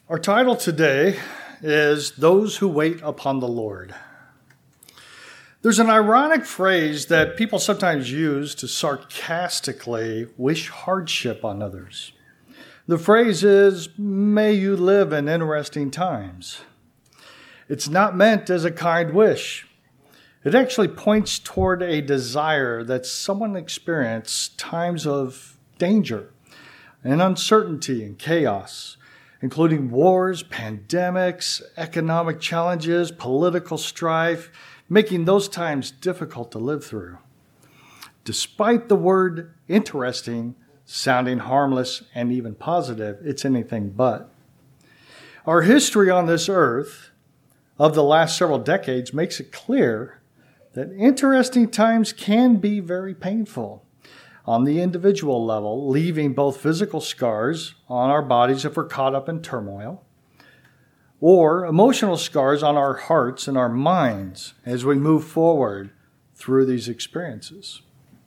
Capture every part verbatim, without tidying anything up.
Our title today is Those Who Wait Upon the Lord. There's an ironic phrase that people sometimes use to sarcastically wish hardship on others. The phrase is, "May you live in interesting times." It's not meant as a kind wish. It actually points toward a desire that someone experience times of danger and uncertainty and chaos, including wars, pandemics, economic challenges, political strife, making those times difficult to live through. Despite the word interesting sounding harmless and even positive, it's anything but. Our history on this earth of the last several decades makes it clear that interesting times can be very painful on the individual level, leaving both physical scars on our bodies if we're caught up in turmoil, or emotional scars on our hearts and our minds as we move forward through these experiences.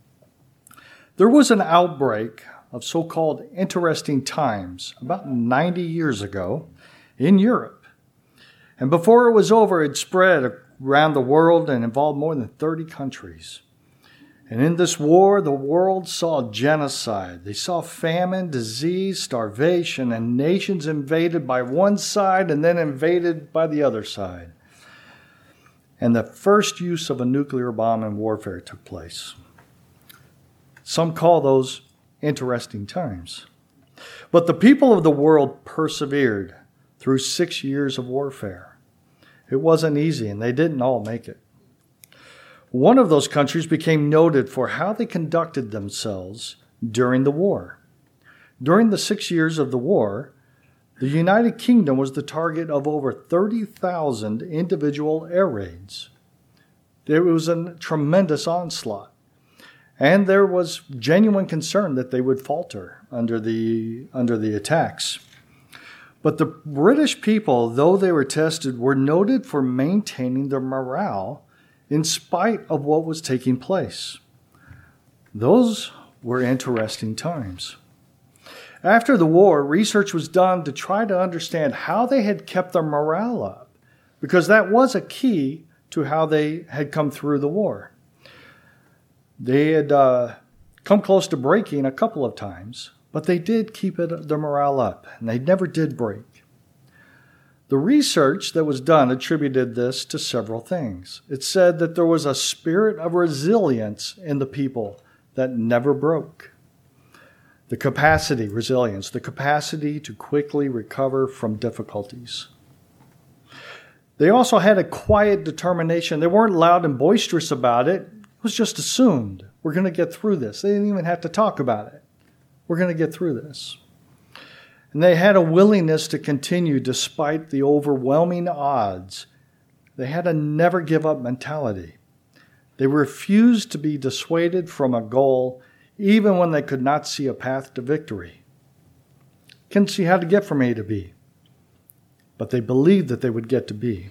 There was an outbreak of so-called interesting times about ninety years ago in Europe. And before it was over, it spread around the world and involved more than thirty countries. And in this war, the world saw genocide. They saw famine, disease, starvation, and nations invaded by one side and then invaded by the other side. And the first use of a nuclear bomb in warfare took place. Some call those interesting times. But the people of the world persevered through six years of warfare. It wasn't easy, and they didn't all make it. One of those countries became noted for how they conducted themselves during the war. During the six years of the war, the United Kingdom was the target of over thirty thousand individual air raids. It was a tremendous onslaught, and there was genuine concern that they would falter under the, under the attacks. But the British people, though they were tested, were noted for maintaining their morale in spite of what was taking place. Those were interesting times. After the war, research was done to try to understand how they had kept their morale up, because that was a key to how they had come through the war. They had uh, come close to breaking a couple of times, but they did keep it, their morale up, and they never did break. The research that was done attributed this to several things. It said that there was a spirit of resilience in the people that never broke. The capacity, resilience, the capacity to quickly recover from difficulties. They also had a quiet determination. They weren't loud and boisterous about it. It was just assumed. We're going to get through this. They didn't even have to talk about it. We're going to get through this. And they had a willingness to continue despite the overwhelming odds. They had a never give up mentality. They refused to be dissuaded from a goal even when they could not see a path to victory. Couldn't see how to get from A to B. But they believed that they would get to B.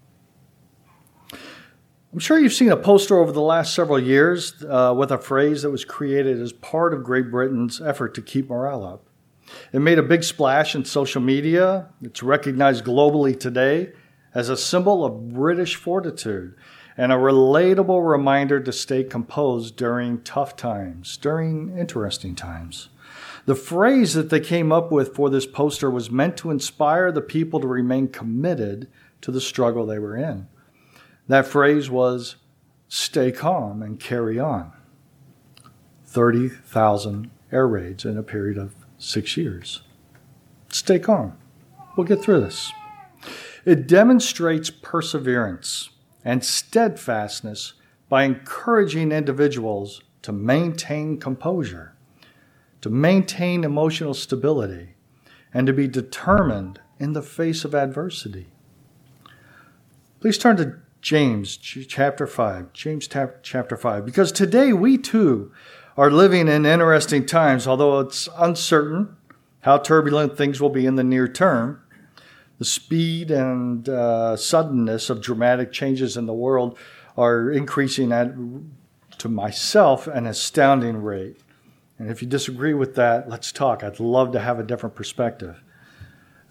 I'm sure you've seen a poster over the last several years uh, with a phrase that was created as part of Great Britain's effort to keep morale up. It made a big splash in social media. It's recognized globally today as a symbol of British fortitude and a relatable reminder to stay composed during tough times, during interesting times. The phrase that they came up with for this poster was meant to inspire the people to remain committed to the struggle they were in. That phrase was, "Stay calm and carry on." thirty thousand air raids in a period of six years. Stay calm. We'll get through this. It demonstrates perseverance and steadfastness by encouraging individuals to maintain composure, to maintain emotional stability, and to be determined in the face of adversity. Please turn to James chapter five. James chapter five. Because today we too are living in interesting times, although it's uncertain how turbulent things will be in the near term. The speed and uh, suddenness of dramatic changes in the world are increasing at, to myself, an astounding rate. And if you disagree with that, let's talk. I'd love to have a different perspective.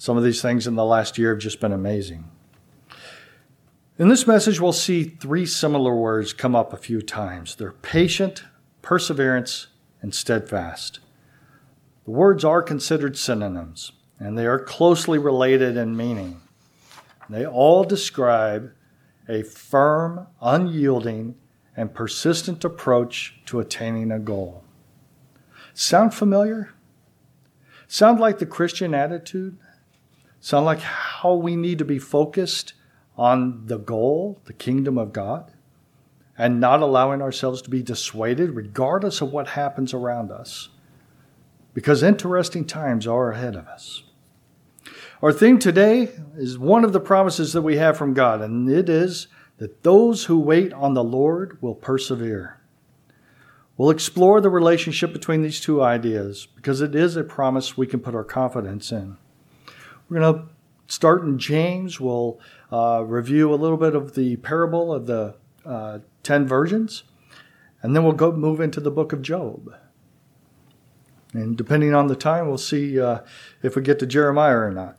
Some of these things in the last year have just been amazing. In this message, we'll see three similar words come up a few times. They're patient, perseverance, and steadfast. The words are considered synonyms, and they are closely related in meaning. They all describe a firm, unyielding, and persistent approach to attaining a goal. Sound familiar? Sound like the Christian attitude? Sound like how we need to be focused on the goal, the kingdom of God, and not allowing ourselves to be dissuaded regardless of what happens around us? Because interesting times are ahead of us. Our theme today is one of the promises that we have from God, and it is that those who wait on the Lord will persevere. We'll explore the relationship between these two ideas because it is a promise we can put our confidence in. We're going to start in James. We'll uh, review a little bit of the parable of the uh, ten virgins, and then we'll go move into the book of Job. And depending on the time, we'll see uh, if we get to Jeremiah or not.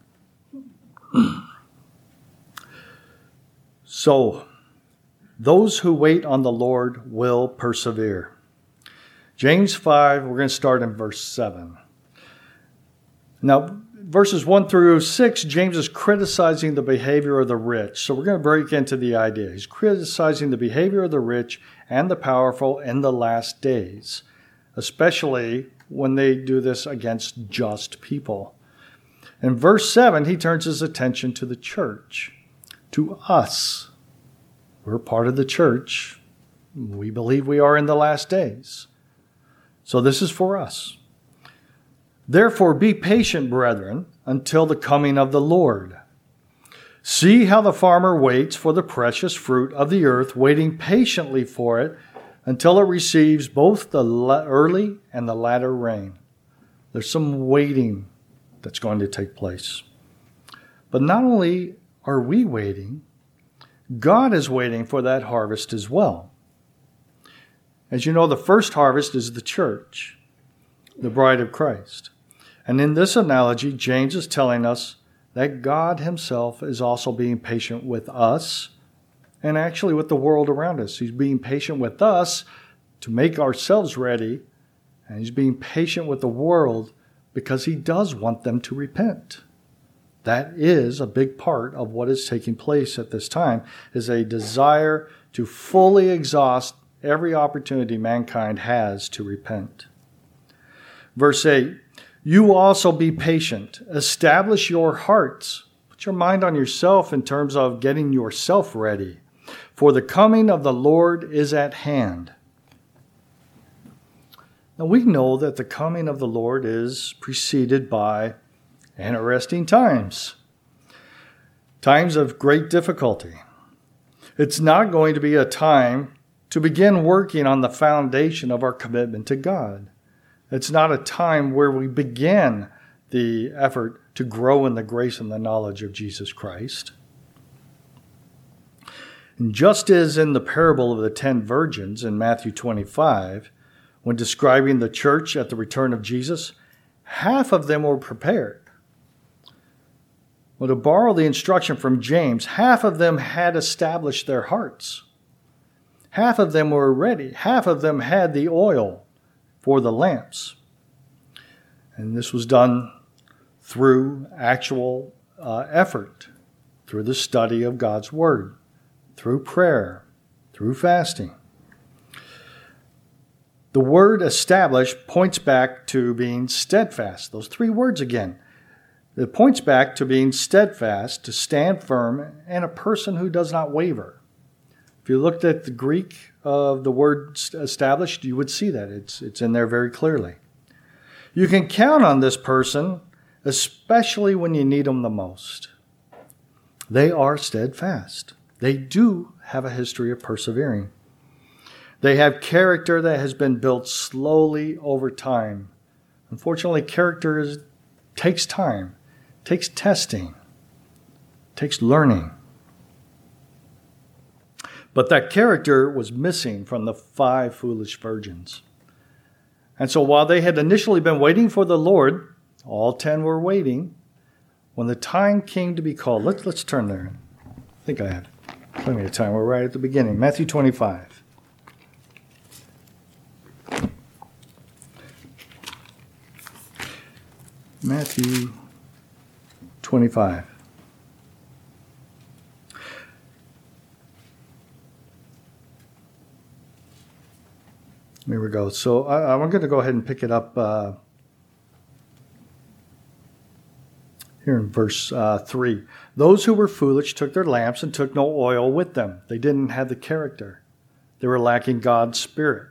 So, those who wait on the Lord will persevere. James five, we're going to start in verse seven. Now, verses one through six, James is criticizing the behavior of the rich. So we're going to break into the idea. He's criticizing the behavior of the rich and the powerful in the last days, especially when they do this against just people. In verse seven, he turns his attention to the church, to us. We're part of the church. We believe we are in the last days. So this is for us. Therefore, be patient, brethren, until the coming of the Lord. See how the farmer waits for the precious fruit of the earth, waiting patiently for it until it receives both the early and the latter rain. There's some waiting that's going to take place. But not only are we waiting, God is waiting for that harvest as well. As you know, the first harvest is the church, the bride of Christ. And in this analogy, James is telling us that God himself is also being patient with us and actually with the world around us. He's being patient with us to make ourselves ready, and he's being patient with the world because he does want them to repent. That is a big part of what is taking place at this time, is a desire to fully exhaust every opportunity mankind has to repent. Verse eight, you also be patient. Establish your hearts. Put your mind on yourself in terms of getting yourself ready. For the coming of the Lord is at hand. Now we know that the coming of the Lord is preceded by interesting times. Times of great difficulty. It's not going to be a time to begin working on the foundation of our commitment to God. It's not a time where we begin the effort to grow in the grace and the knowledge of Jesus Christ. And just as in the parable of the ten virgins in Matthew twenty-five, when describing the church at the return of Jesus, half of them were prepared. Well, to borrow the instruction from James, half of them had established their hearts. Half of them were ready. Half of them had the oil for the lamps. And this was done through actual uh, effort, through the study of God's Word, through prayer, through fasting. The word established points back to being steadfast. Those three words again. It points back to being steadfast, to stand firm, and a person who does not waver. If you looked at the Greek of the word established, you would see that. It's, it's in there very clearly. You can count on this person, especially when you need them the most. They are steadfast. They do have a history of persevering. They have character that has been built slowly over time. Unfortunately, character is, takes time, takes testing, takes learning. But that character was missing from the five foolish virgins. And so while they had initially been waiting for the Lord, all ten were waiting, when the time came to be called. Let's, let's turn there. I think I have plenty of time. We're right at the beginning. Matthew twenty-five. Matthew twenty-five. Here we go. So I, I'm going to go ahead and pick it up uh, here in verse uh, three. Those who were foolish took their lamps and took no oil with them. They didn't have the character. They were lacking God's Spirit.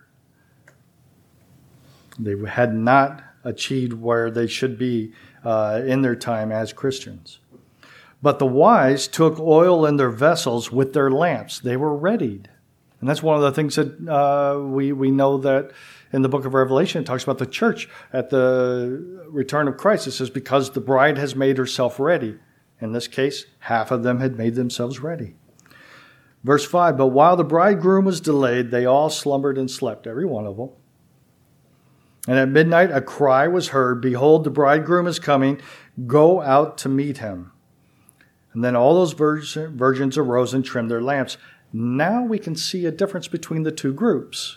They had not achieved where they should be uh, in their time as Christians. But the wise took oil in their vessels with their lamps. They were readied. And that's one of the things that uh, we, we know that in the book of Revelation, it talks about the church at the return of Christ. It says, because the bride has made herself ready. In this case, half of them had made themselves ready. Verse five, but while the bridegroom was delayed, they all slumbered and slept, every one of them. And at midnight a cry was heard, behold, the bridegroom is coming, go out to meet him. And then all those virgins arose and trimmed their lamps. Now we can see a difference between the two groups.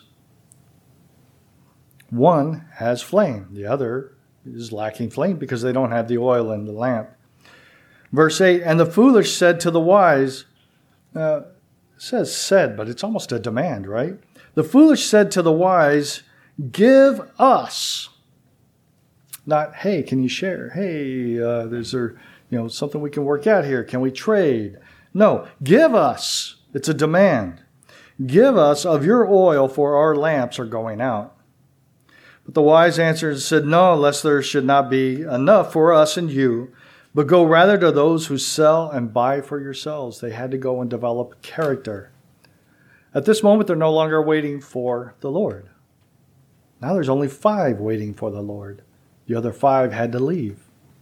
One has flame. The other is lacking flame because they don't have the oil in the lamp. Verse eight, and the foolish said to the wise, uh, it says said, but it's almost a demand, right? The foolish said to the wise, give us. Not, hey, can you share? Hey, uh, there's there, you know, something we can work out here. Can we trade? No, give us. It's a demand. Give us of your oil, for our lamps are going out. But the wise answered and said, no, lest there should not be enough for us and you, but go rather to those who sell and buy for yourselves. They had to go and develop character. At this moment, they're no longer waiting for the Lord. Now there's only five waiting for the Lord. The other five had to leave.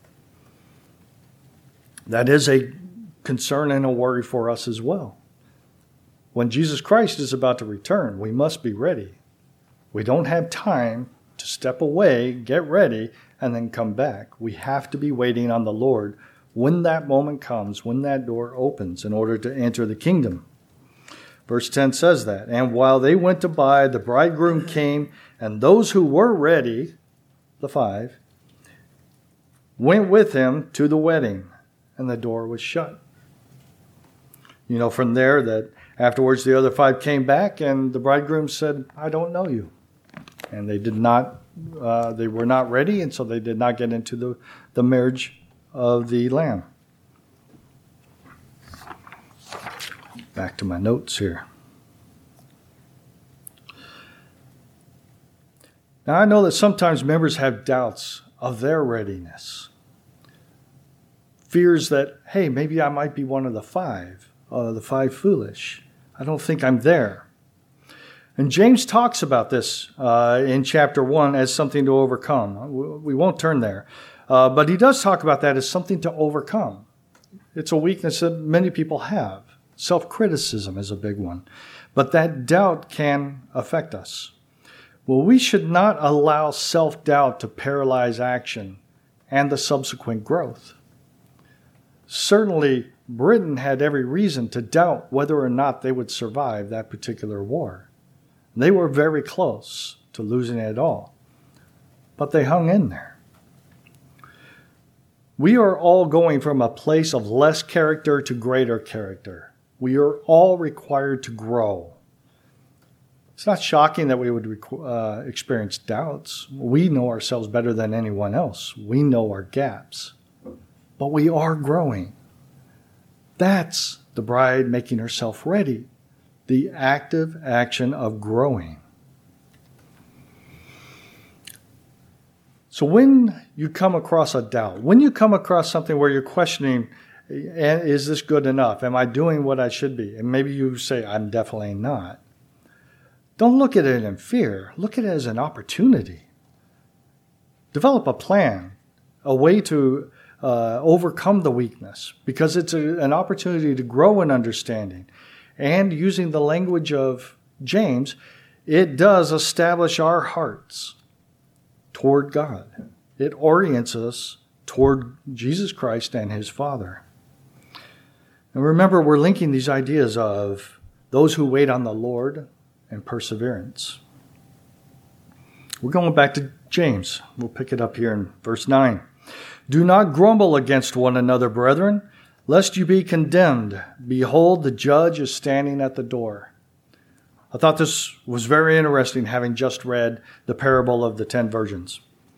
That is a concern and a worry for us as well. When Jesus Christ is about to return, we must be ready. We don't have time to step away, get ready, and then come back. We have to be waiting on the Lord when that moment comes, when that door opens in order to enter the kingdom. Verse ten says that, and while they went to buy, the bridegroom came, and those who were ready, the five, went with him to the wedding, and the door was shut. You know from there that afterwards the other five came back, and the bridegroom said, I don't know you. And they did not, uh, they were not ready, and so they did not get into the, the marriage of the Lamb. Back to my notes here. Now I know that sometimes members have doubts of their readiness. Fears that, hey, maybe I might be one of the five, uh, the five foolish. I don't think I'm there. And James talks about this uh, in chapter one as something to overcome. We won't turn there. Uh, but he does talk about that as something to overcome. It's a weakness that many people have. Self-criticism is a big one. But that doubt can affect us. Well, we should not allow self-doubt to paralyze action and the subsequent growth. Certainly, Britain had every reason to doubt whether or not they would survive that particular war. They were very close to losing it all, but they hung in there. We are all going from a place of less character to greater character. We are all required to grow. It's not shocking that we would uh, experience doubts. We know ourselves better than anyone else. We know our gaps, but we are growing. That's the bride making herself ready. The active action of growing. So when you come across a doubt, when you come across something where you're questioning, is this good enough? Am I doing what I should be? And maybe you say, I'm definitely not. Don't look at it in fear. Look at it as an opportunity. Develop a plan, a way to uh, overcome the weakness, because it's a, an opportunity to grow in understanding. And using the language of James, it does establish our hearts toward God. It orients us toward Jesus Christ and his Father. And remember, we're linking these ideas of those who wait on the Lord and perseverance. We're going back to James. We'll pick it up here in verse nine. Do not grumble against one another, brethren, lest you be condemned. Behold, the judge is standing at the door. I thought this was very interesting, having just read the parable of the ten virgins.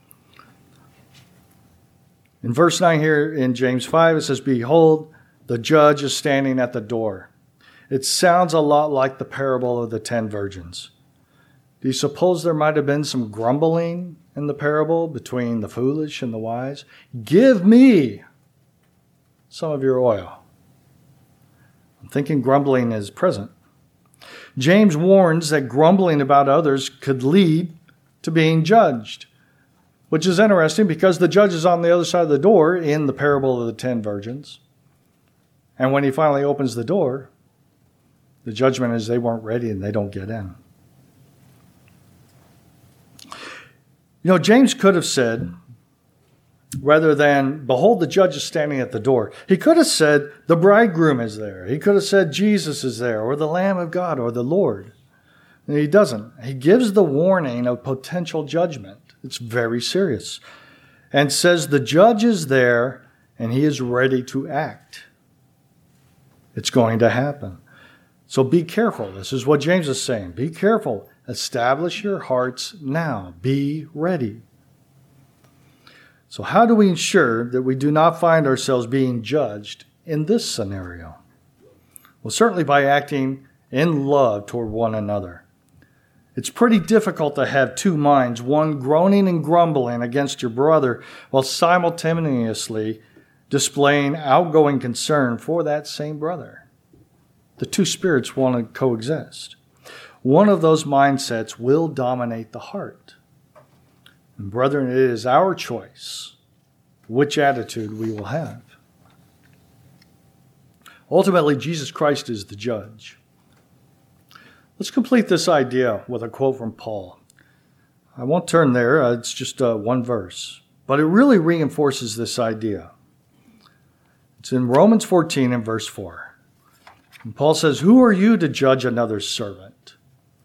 In verse nine here in James five, it says, Behold, the judge is standing at the door. It sounds a lot like the parable of the ten virgins. Do you suppose there might have been some grumbling in the parable between the foolish and the wise? Give me some of your oil. I'm thinking grumbling is present. James warns that grumbling about others could lead to being judged, which is interesting because the judge is on the other side of the door in the parable of the ten virgins. And when he finally opens the door, the judgment is they weren't ready and they don't get in. You know, James could have said, rather than, behold, the judge is standing at the door, he could have said, the bridegroom is there. He could have said, Jesus is there, or the Lamb of God, or the Lord. And he doesn't. He gives the warning of potential judgment. It's very serious. And says the judge is there and he is ready to act. It's going to happen. So be careful. This is what James is saying. Be careful. Establish your hearts now. Be ready. So how do we ensure that we do not find ourselves being judged in this scenario? Well, certainly by acting in love toward one another. It's pretty difficult to have two minds, one groaning and grumbling against your brother while simultaneously displaying outgoing concern for that same brother. The two spirits want to coexist. One of those mindsets will dominate the heart. And brethren, it is our choice which attitude we will have. Ultimately, Jesus Christ is the judge. Let's complete this idea with a quote from Paul. I won't turn there. Uh, it's just uh, one verse. But it really reinforces this idea. It's in Romans fourteen and verse four. And Paul says, who are you to judge another's servant?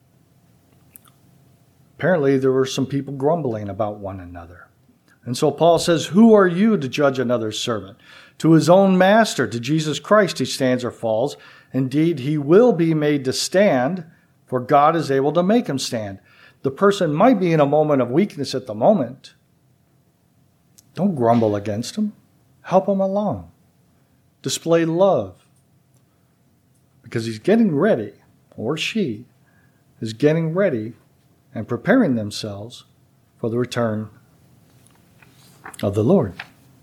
Apparently, there were some people grumbling about one another. And so Paul says, who are you to judge another's servant? To his own master, to Jesus Christ, he stands or falls. Indeed, he will be made to stand, for God is able to make him stand. The person might be in a moment of weakness at the moment. Don't grumble against him. Help him along. Display love. Because he's getting ready, or she is getting ready and preparing themselves for the return of the Lord.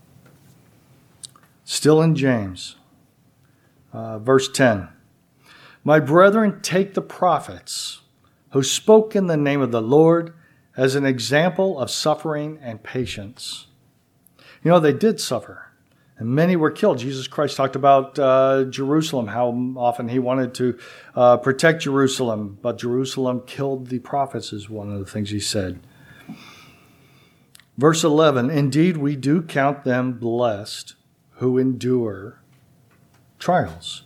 Still in James, uh, verse ten. My brethren, take the prophets who spoke in the name of the Lord as an example of suffering and patience. You know, they did suffer, and many were killed. Jesus Christ talked about uh, Jerusalem, how often he wanted to uh, protect Jerusalem, but Jerusalem killed the prophets is one of the things he said. Verse eleven, indeed we do count them blessed who endure trials.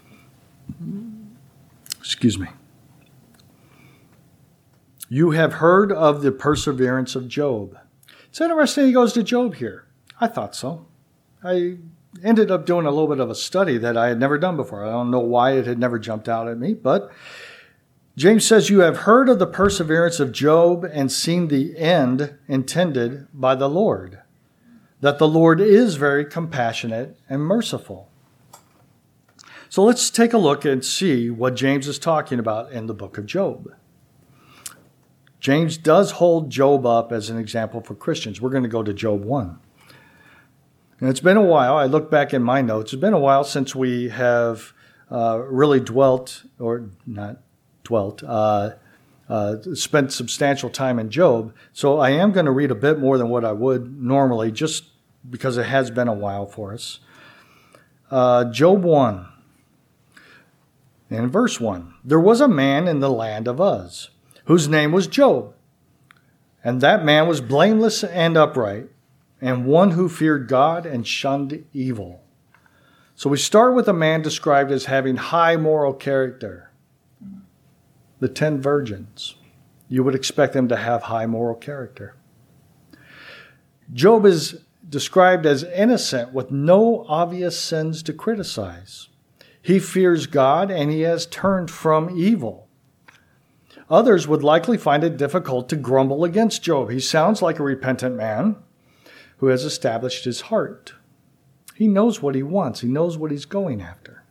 Excuse me. You have heard of the perseverance of Job. It's interesting he goes to Job here. I thought so. I ended up doing a little bit of a study that I had never done before. I don't know why it had never jumped out at me, but James says, you have heard of the perseverance of Job and seen the end intended by the Lord, that the Lord is very compassionate and merciful. So let's take a look and see what James is talking about in the book of Job. James does hold Job up as an example for Christians. We're going to go to Job one. And it's been a while. I look back in my notes. It's been a while since we have uh, really dwelt, or not dwelt, uh, uh, spent substantial time in Job. So I am going to read a bit more than what I would normally, just because it has been a while for us. Uh, Job one. In verse one, there was a man in the land of Uz, whose name was Job. And that man was blameless and upright, and one who feared God and shunned evil. So we start with a man described as having high moral character. The ten virgins. You would expect them to have high moral character. Job is described as innocent with no obvious sins to criticize. He fears God and he has turned from evil. Others would likely find it difficult to grumble against Job. He sounds like a repentant man who has established his heart. He knows what he wants. He knows what he's going after.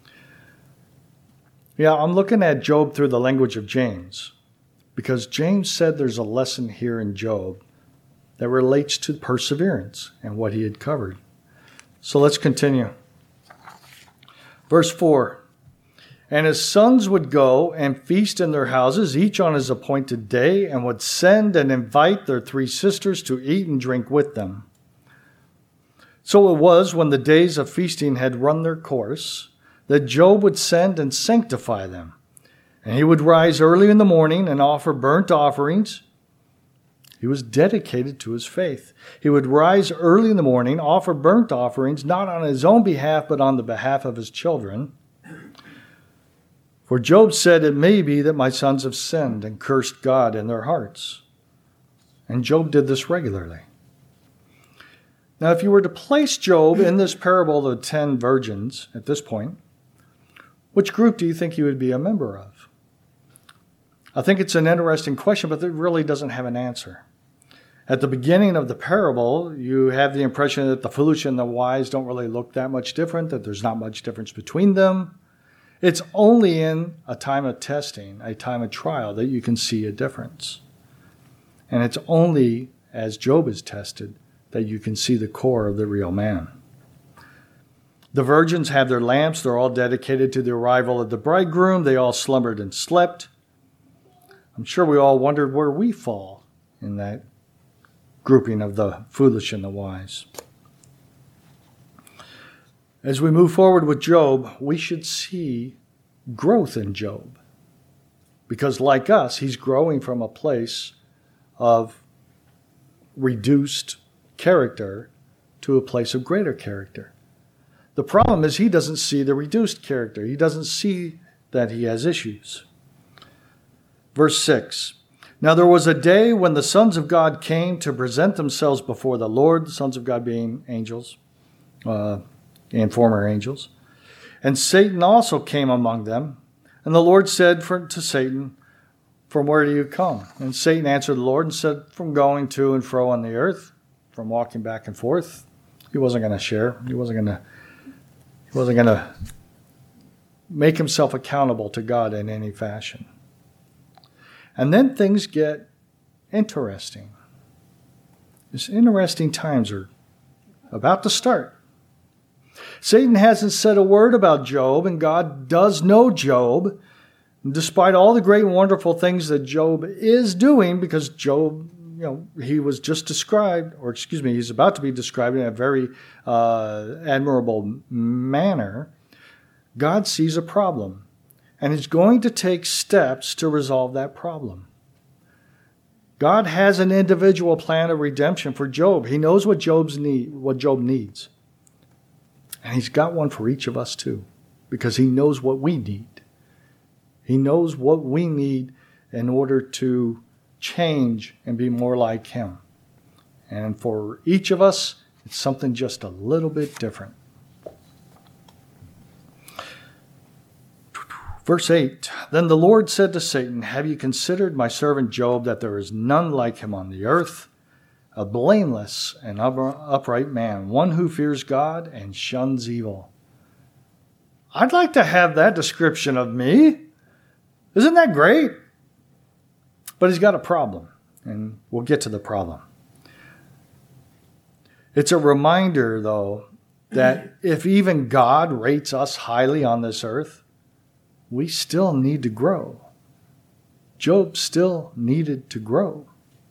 Yeah, I'm looking at Job through the language of James, because James said there's a lesson here in Job that relates to perseverance and what he had covered. So let's continue. Verse four. And his sons would go and feast in their houses, each on his appointed day, and would send and invite their three sisters to eat and drink with them. So it was, when the days of feasting had run their course, that Job would send and sanctify them. And he would rise early in the morning and offer burnt offerings. He was dedicated to his faith. He would rise early in the morning, offer burnt offerings, not on his own behalf, but on the behalf of his children. For Job said, it may be that my sons have sinned and cursed God in their hearts. And Job did this regularly. Now, if you were to place Job in this parable of the ten virgins at this point, which group do you think he would be a member of? I think it's an interesting question, but it really doesn't have an answer. At the beginning of the parable, you have the impression that the foolish and the wise don't really look that much different, that there's not much difference between them. It's only in a time of testing, a time of trial, that you can see a difference. And it's only as Job is tested that you can see the core of the real man. The virgins have their lamps. They're all dedicated to the arrival of the bridegroom. They all slumbered and slept. I'm sure we all wondered where we fall in that grouping of the foolish and the wise. As we move forward with Job, we should see growth in Job. Because like us, he's growing from a place of reduced character to a place of greater character. The problem is he doesn't see the reduced character. He doesn't see that he has issues. Verse six. Now there was a day when the sons of God came to present themselves before the Lord, the sons of God being angels, uh, and former angels. And Satan also came among them. And the Lord said for, to Satan, from where do you come? And Satan answered the Lord and said, from going to and fro on the earth, from walking back and forth. He wasn't going to share. He wasn't going to, he wasn't going to make himself accountable to God in any fashion. And then things get interesting. These interesting times are about to start. Satan hasn't said a word about Job, and God does know Job, despite all the great and wonderful things that Job is doing, because Job, you know, he was just described, or excuse me, he's about to be described in a very uh, admirable manner. God sees a problem, and he's going to take steps to resolve that problem. God has an individual plan of redemption for Job. He knows what Job's need, what Job needs. And he's got one for each of us too, because he knows what we need. He knows what we need in order to change and be more like him. And for each of us, it's something just a little bit different. Verse eight, then the Lord said to Satan, have you considered my servant Job, that there is none like him on the earth, a blameless and upright man, one who fears God and shuns evil? I'd like to have that description of me. Isn't that great? But he's got a problem, and we'll get to the problem. It's a reminder, though, that if even God rates us highly on this earth, we still need to grow. Job still needed to grow.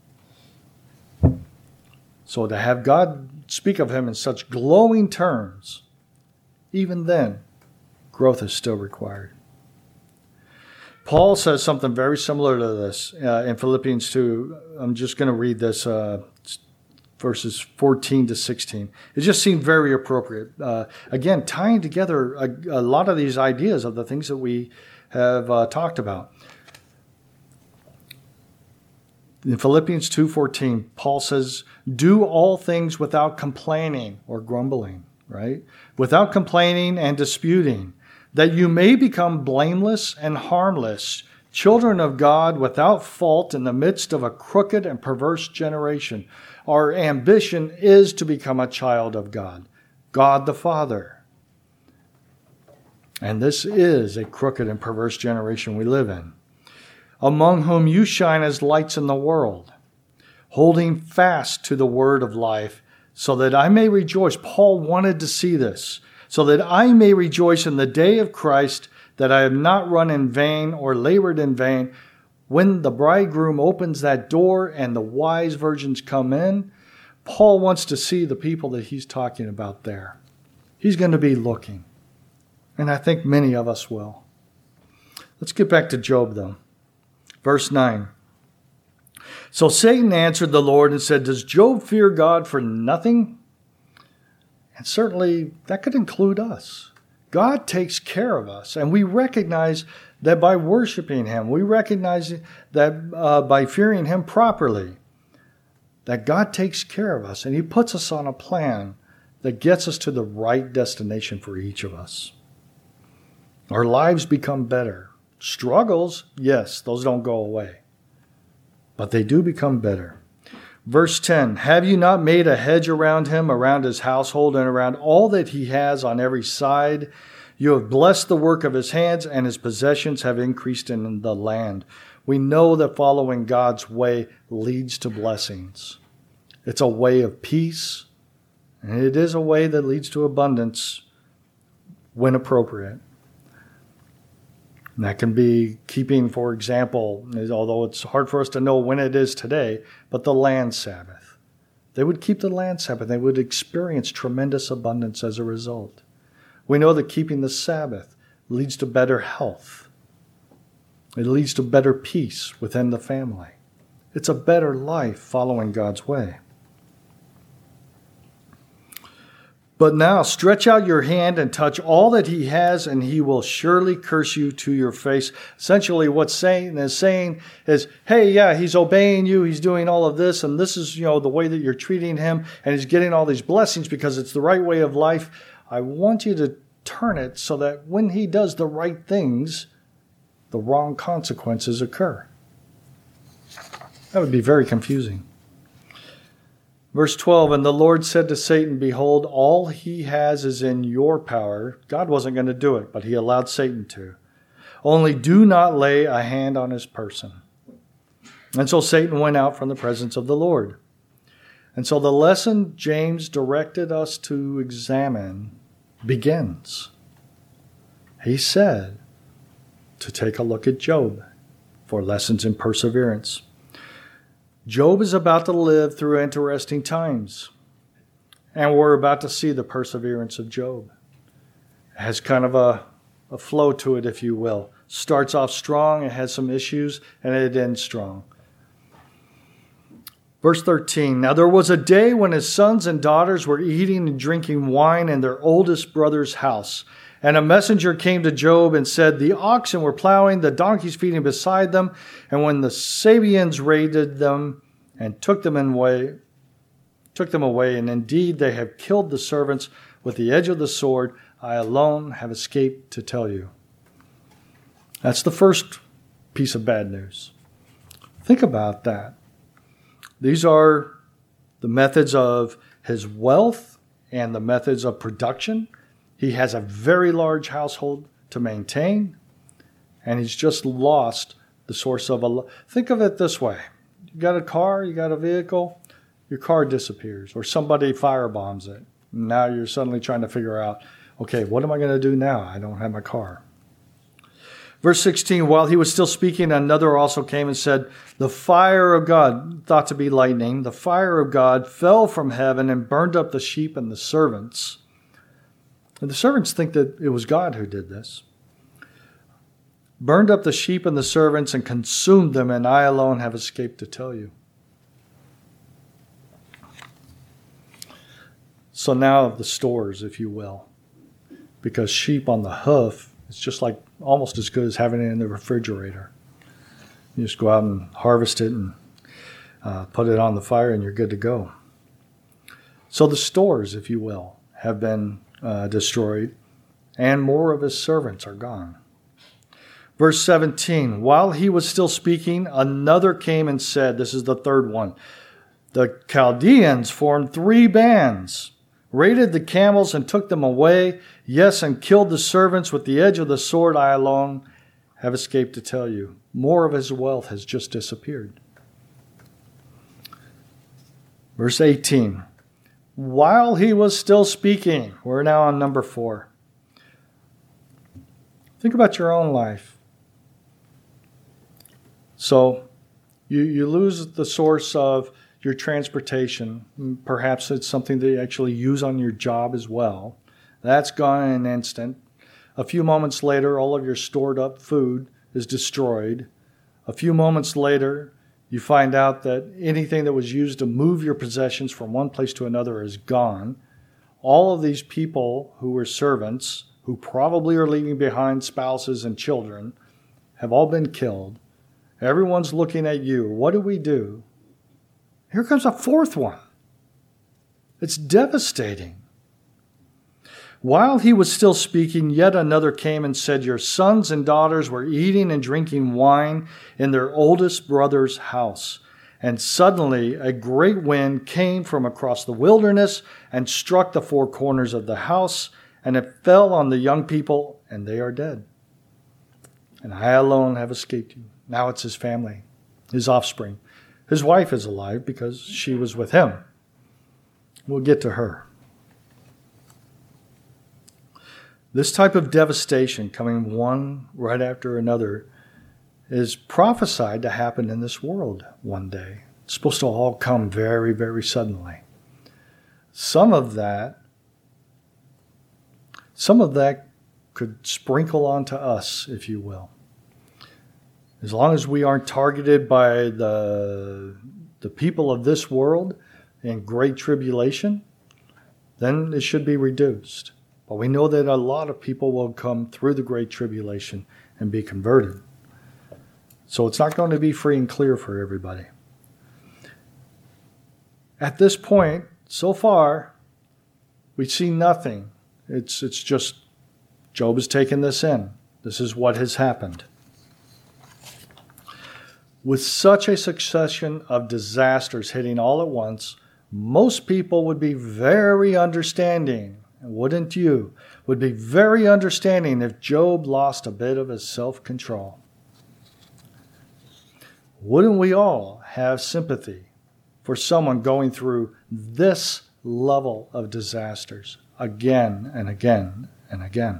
So to have God speak of him in such glowing terms, even then, growth is still required. Paul says something very similar to this uh, in Philippians two. I'm just going to read this uh, verses fourteen to sixteen. It just seemed very appropriate. Uh, again, tying together a, a lot of these ideas of the things that we have uh, talked about. In Philippians two fourteen, Paul says, do all things without complaining or grumbling, right? Without complaining and disputing, that you may become blameless and harmless, children of God without fault in the midst of a crooked and perverse generation. Our ambition is to become a child of God, God the Father. And this is a crooked and perverse generation we live in, among whom you shine as lights in the world, holding fast to the word of life, so that I may rejoice. Paul wanted to see this, so that I may rejoice in the day of Christ, that I have not run in vain or labored in vain. When the bridegroom opens that door and the wise virgins come in, Paul wants to see the people that he's talking about there. He's going to be looking. And I think many of us will. Let's get back to Job, though. Verse nine. So Satan answered the Lord and said, does Job fear God for nothing? And certainly that could include us. God takes care of us, and we recognize that by worshiping Him, we recognize that uh, by fearing Him properly, that God takes care of us, and He puts us on a plan that gets us to the right destination for each of us. Our lives become better. Struggles, yes, those don't go away, but they do become better. Verse ten, have you not made a hedge around him, around his household, and around all that he has on every side? You have blessed the work of his hands, and his possessions have increased in the land. We know that following God's way leads to blessings. It's a way of peace, and it is a way that leads to abundance when appropriate. And that can be keeping, for example, although it's hard for us to know when it is today, but the land Sabbath. They would keep the land Sabbath. They would experience tremendous abundance as a result. We know that keeping the Sabbath leads to better health. It leads to better peace within the family. It's a better life following God's way. But now stretch out your hand and touch all that he has, and he will surely curse you to your face. Essentially what Satan is saying is, hey, yeah, he's obeying you. He's doing all of this, and this is, you know, the way that you're treating him, and he's getting all these blessings because it's the right way of life. I want you to turn it so that when he does the right things, the wrong consequences occur. That would be very confusing. Verse twelve, and the Lord said to Satan, behold, all he has is in your power. God wasn't going to do it, but he allowed Satan to. Only do not lay a hand on his person. And so Satan went out from the presence of the Lord. And so the lesson James directed us to examine begins. He said to take a look at Job for lessons in perseverance. Job is about to live through interesting times, and we're about to see the perseverance of Job. It has kind of a, a flow to it, if you will. Starts off strong, it has some issues, and it ends strong. Verse thirteen, now there was a day when his sons and daughters were eating and drinking wine in their oldest brother's house. And a messenger came to Job and said, the oxen were plowing, the donkeys feeding beside them. And when the Sabeans raided them and took them away, took them away, and indeed they have killed the servants with the edge of the sword, I alone have escaped to tell you. That's the first piece of bad news. Think about that. These are the methods of his wealth and the methods of production. He has a very large household to maintain, and he's just lost the source of a... Think of it this way. You got a car, you got a vehicle, your car disappears, or somebody firebombs it. Now you're suddenly trying to figure out, okay, what am I going to do now? I don't have my car. Verse sixteen, while he was still speaking, another also came and said, the fire of God, thought to be lightning, the fire of God fell from heaven and burned up the sheep and the servants. And the servants think that it was God who did this. Burned up the sheep and the servants and consumed them, and I alone have escaped to tell you. So now the stores, if you will, because sheep on the hoof is just like almost as good as having it in the refrigerator. You just go out and harvest it and uh, put it on the fire and you're good to go. So the stores, if you will, have been uh, destroyed, and more of his servants are gone. Verse seventeen, while he was still speaking, another came and said, this is the third one, the Chaldeans formed three bands, raided the camels and took them away, yes, and killed the servants with the edge of the sword. I alone have escaped to tell you. More of his wealth has just disappeared. Verse eighteen, while he was still speaking, we're now on number four. Think about your own life. So you, you lose the source of your transportation. Perhaps it's something that you actually use on your job as well. That's gone in an instant. A few moments later, all of your stored up food is destroyed. A few moments later, you find out that anything that was used to move your possessions from one place to another is gone. All of these people who were servants, who probably are leaving behind spouses and children, have all been killed. Everyone's looking at you. What do we do? Here comes a fourth one. It's devastating. While he was still speaking, yet another came and said, your sons and daughters were eating and drinking wine in their oldest brother's house. And suddenly a great wind came from across the wilderness and struck the four corners of the house, and it fell on the young people, and they are dead. And I alone have escaped you. Now it's his family, his offspring. His wife is alive because she was with him. We'll get to her. This type of devastation, coming one right after another, is prophesied to happen in this world one day. It's supposed to all come very, very suddenly. Some of that, some of that could sprinkle onto us, if you will. As long as we aren't targeted by the, the people of this world in great tribulation, then it should be reduced. But we know that a lot of people will come through the great tribulation and be converted. So it's not going to be free and clear for everybody. At this point, so far, we see nothing. It's, it's just Job has taken this in. This is what has happened. With such a succession of disasters hitting all at once, most people would be very understanding. Wouldn't you? Would be very understanding if Job lost a bit of his self-control. Wouldn't we all have sympathy for someone going through this level of disasters again and again and again?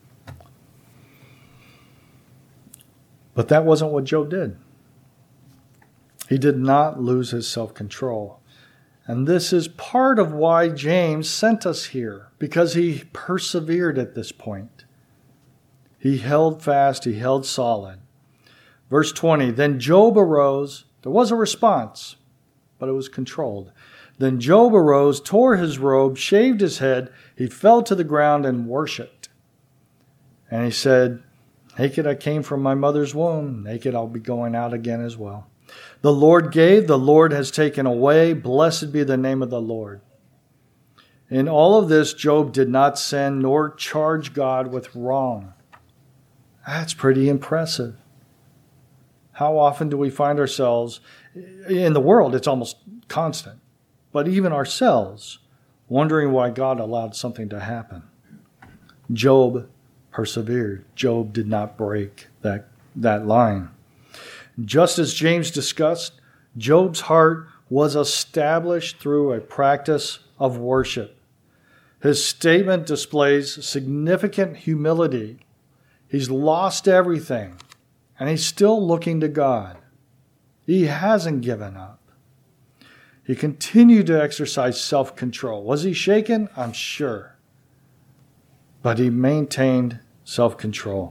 But that wasn't what Job did. He did not lose his self-control. And this is part of why James sent us here, because he persevered at this point. He held fast, he held solid. Verse twenty, then Job arose. There was a response, but it was controlled. Then Job arose, tore his robe, shaved his head. He fell to the ground and worshipped. And he said, naked I came from my mother's womb, naked I'll be going out again as well. The Lord gave, the Lord has taken away. Blessed be the name of the Lord. In all of this, Job did not sin nor charge God with wrong. That's pretty impressive. How often do we find ourselves, in the world it's almost constant, but even ourselves, wondering why God allowed something to happen? Job persevered. Job did not break that, that line. Just as James discussed, Job's heart was established through a practice of worship. His statement displays significant humility. He's lost everything, and he's still looking to God. He hasn't given up. He continued to exercise self-control. Was he shaken? I'm sure. But he maintained self-control.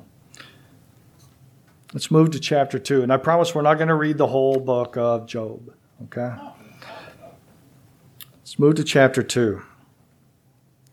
Let's move to chapter two. And I promise we're not going to read the whole book of Job. Okay? Let's move to chapter two.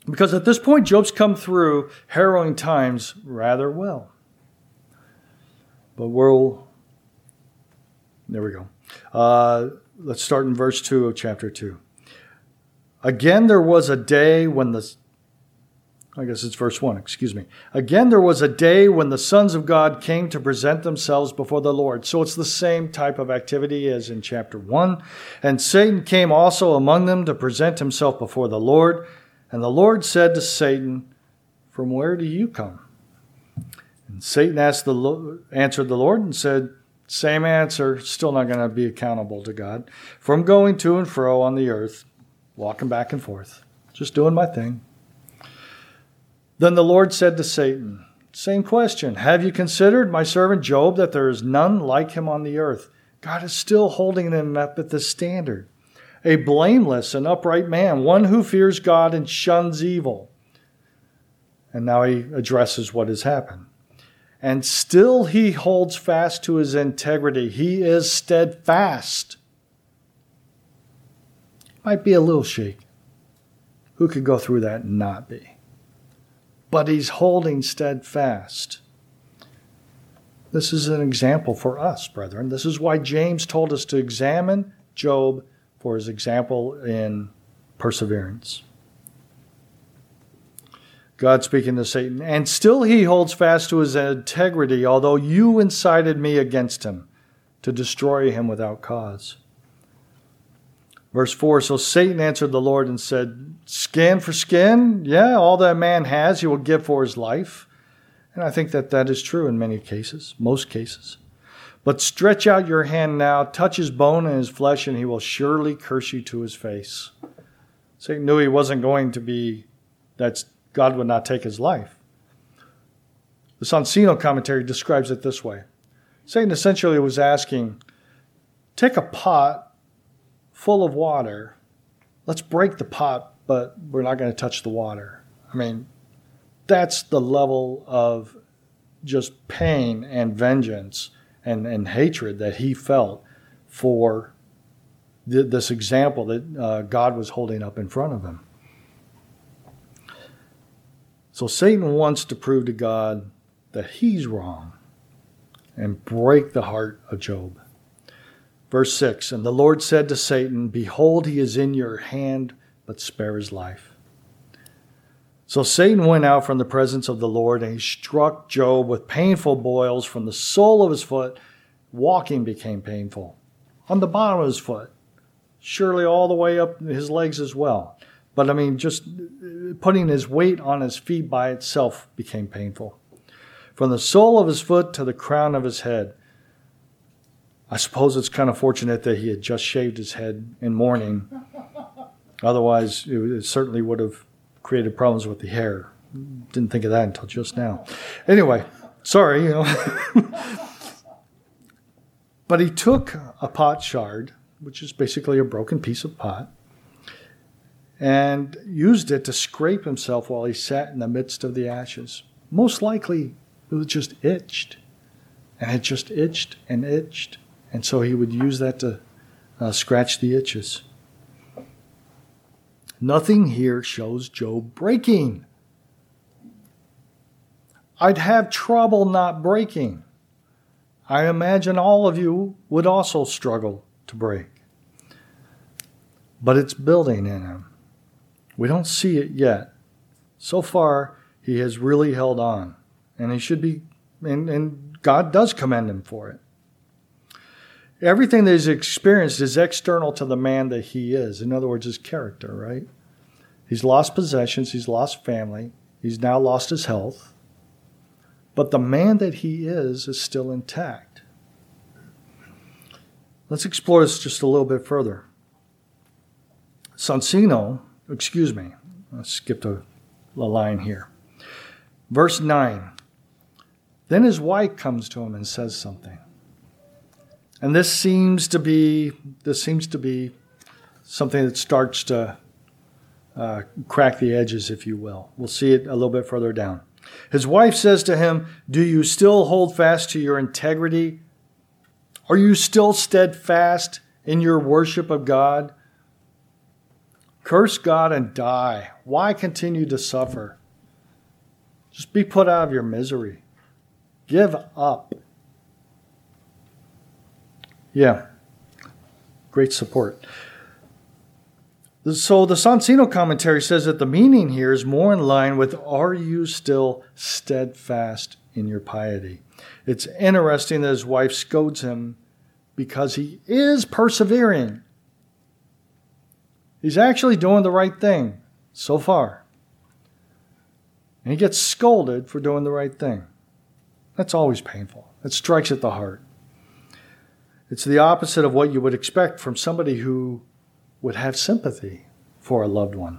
Because at this point, Job's come through harrowing times rather well. But we'll, there we go. Uh, let's start in verse two of chapter two. Again, there was a day when the, I guess it's verse one, excuse me. Again, there was a day when the sons of God came to present themselves before the Lord. So it's the same type of activity as in chapter one. And Satan came also among them to present himself before the Lord. And the Lord said to Satan, "From where do you come?" And Satan asked the answered the Lord and said, same answer, still not going to be accountable to God. "From going to and fro on the earth, walking back and forth, just doing my thing." Then the Lord said to Satan, same question, "Have you considered my servant Job, that there is none like him on the earth?" God is still holding him up at this standard. "A blameless and upright man, one who fears God and shuns evil." And now he addresses what has happened. "And still he holds fast to his integrity. He is steadfast." Might be a little shaky. Who could go through that and not be? But he's holding steadfast. This is an example for us, brethren. This is why James told us to examine Job for his example in perseverance. God speaking to Satan, "And still he holds fast to his integrity, although you incited me against him to destroy him without cause." Verse four, "So Satan answered the Lord and said, skin for skin? Yeah, all that man has he will give for his life." And I think that that is true in many cases, most cases. "But stretch out your hand now, touch his bone and his flesh, and he will surely curse you to his face." Satan knew he wasn't going to be, that God would not take his life. The Sonsino commentary describes it this way. Satan essentially was asking, take a pot full of water, let's break the pot, but we're not going to touch the water. I mean, that's the level of just pain and vengeance and, and hatred that he felt for th- this example that uh, God was holding up in front of him. So Satan wants to prove to God that he's wrong and break the heart of Job. Verse six, "And the Lord said to Satan, behold, he is in your hand, but spare his life." So Satan went out from the presence of the Lord, and he struck Job with painful boils from the sole of his foot. Walking became painful. On the bottom of his foot. Surely all the way up his legs as well. But I mean, just putting his weight on his feet by itself became painful. From the sole of his foot to the crown of his head. I suppose it's kind of fortunate that he had just shaved his head in mourning. Otherwise, it certainly would have created problems with the hair. Didn't think of that until just now. Anyway, sorry, you know. But he took a pot shard, which is basically a broken piece of pot, and used it to scrape himself while he sat in the midst of the ashes. Most likely, it was just itched. And it just itched and itched. And so he would use that to uh, scratch the itches. Nothing here shows Job breaking. I'd have trouble not breaking. I imagine all of you would also struggle to break. But it's building in him. We don't see it yet. So far, he has really held on. And he should be, and, and God does commend him for it. Everything that he's experienced is external to the man that he is. In other words, his character, right? He's lost possessions. He's lost family. He's now lost his health. But the man that he is is still intact. Let's explore this just a little bit further. Sonsino, excuse me, I skipped a, a line here. Verse nine. Then his wife comes to him and says something. And this seems to be this seems to be something that starts to uh, crack the edges, if you will. We'll see it a little bit further down. His wife says to him, "Do you still hold fast to your integrity? Are you still steadfast in your worship of God?" Curse God and die. Why continue to suffer? Just be put out of your misery. Give up. Yeah. Great support. So the Sonsino commentary says that the meaning here is more in line with, are you still steadfast in your piety? It's interesting that his wife scolds him because he is persevering. He's actually doing the right thing so far. And he gets scolded for doing the right thing. That's always painful. It strikes at the heart. It's the opposite of what you would expect from somebody who would have sympathy for a loved one.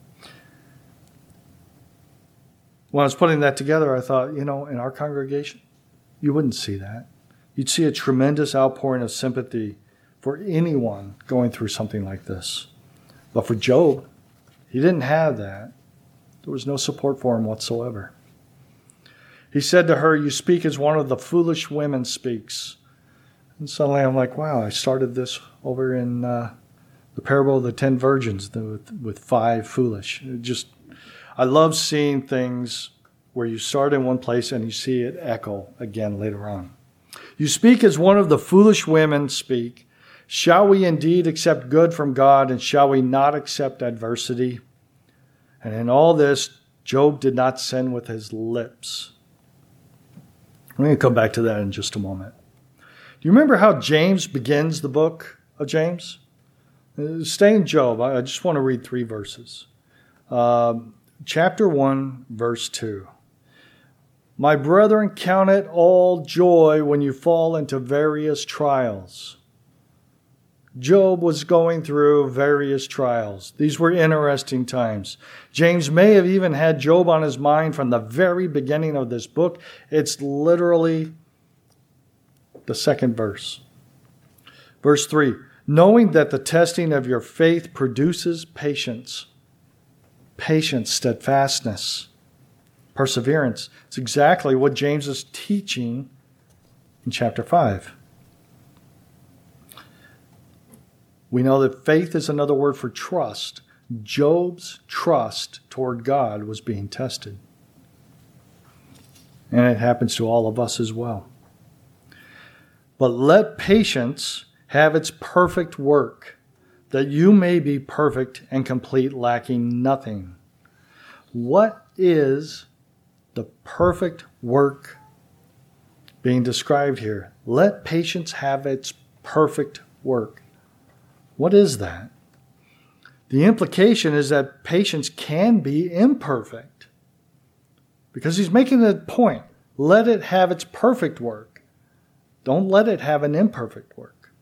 When I was putting that together, I thought, you know, in our congregation, you wouldn't see that. You'd see a tremendous outpouring of sympathy for anyone going through something like this. But for Job, he didn't have that. There was no support for him whatsoever. He said to her, you speak as one of the foolish women speaks. And suddenly I'm like, wow, I started this over in uh, the parable of the ten virgins with, with five foolish. It just, I love seeing things where you start in one place and you see it echo again later on. You speak as one of the foolish women speak. Shall we indeed accept good from God, and shall we not accept adversity? And in all this, Job did not sin with his lips. I'm going to come back to that in just a moment. Do you remember how James begins the book of James? Stay in Job. I just want to read three verses. Um, chapter one, verse two. My brethren, count it all joy when you fall into various trials. Job was going through various trials. These were interesting times. James may have even had Job on his mind from the very beginning of this book. It's literally the second verse. Verse three, knowing that the testing of your faith produces patience. Patience, steadfastness, perseverance. It's exactly what James is teaching in chapter five. We know that faith is another word for trust. Job's trust toward God was being tested. And it happens to all of us as well. But let patience have its perfect work, that you may be perfect and complete, lacking nothing. What is the perfect work being described here? Let patience have its perfect work. What is that? The implication is that patience can be imperfect. Because he's making a point. Let it have its perfect work. Don't let it have an imperfect work.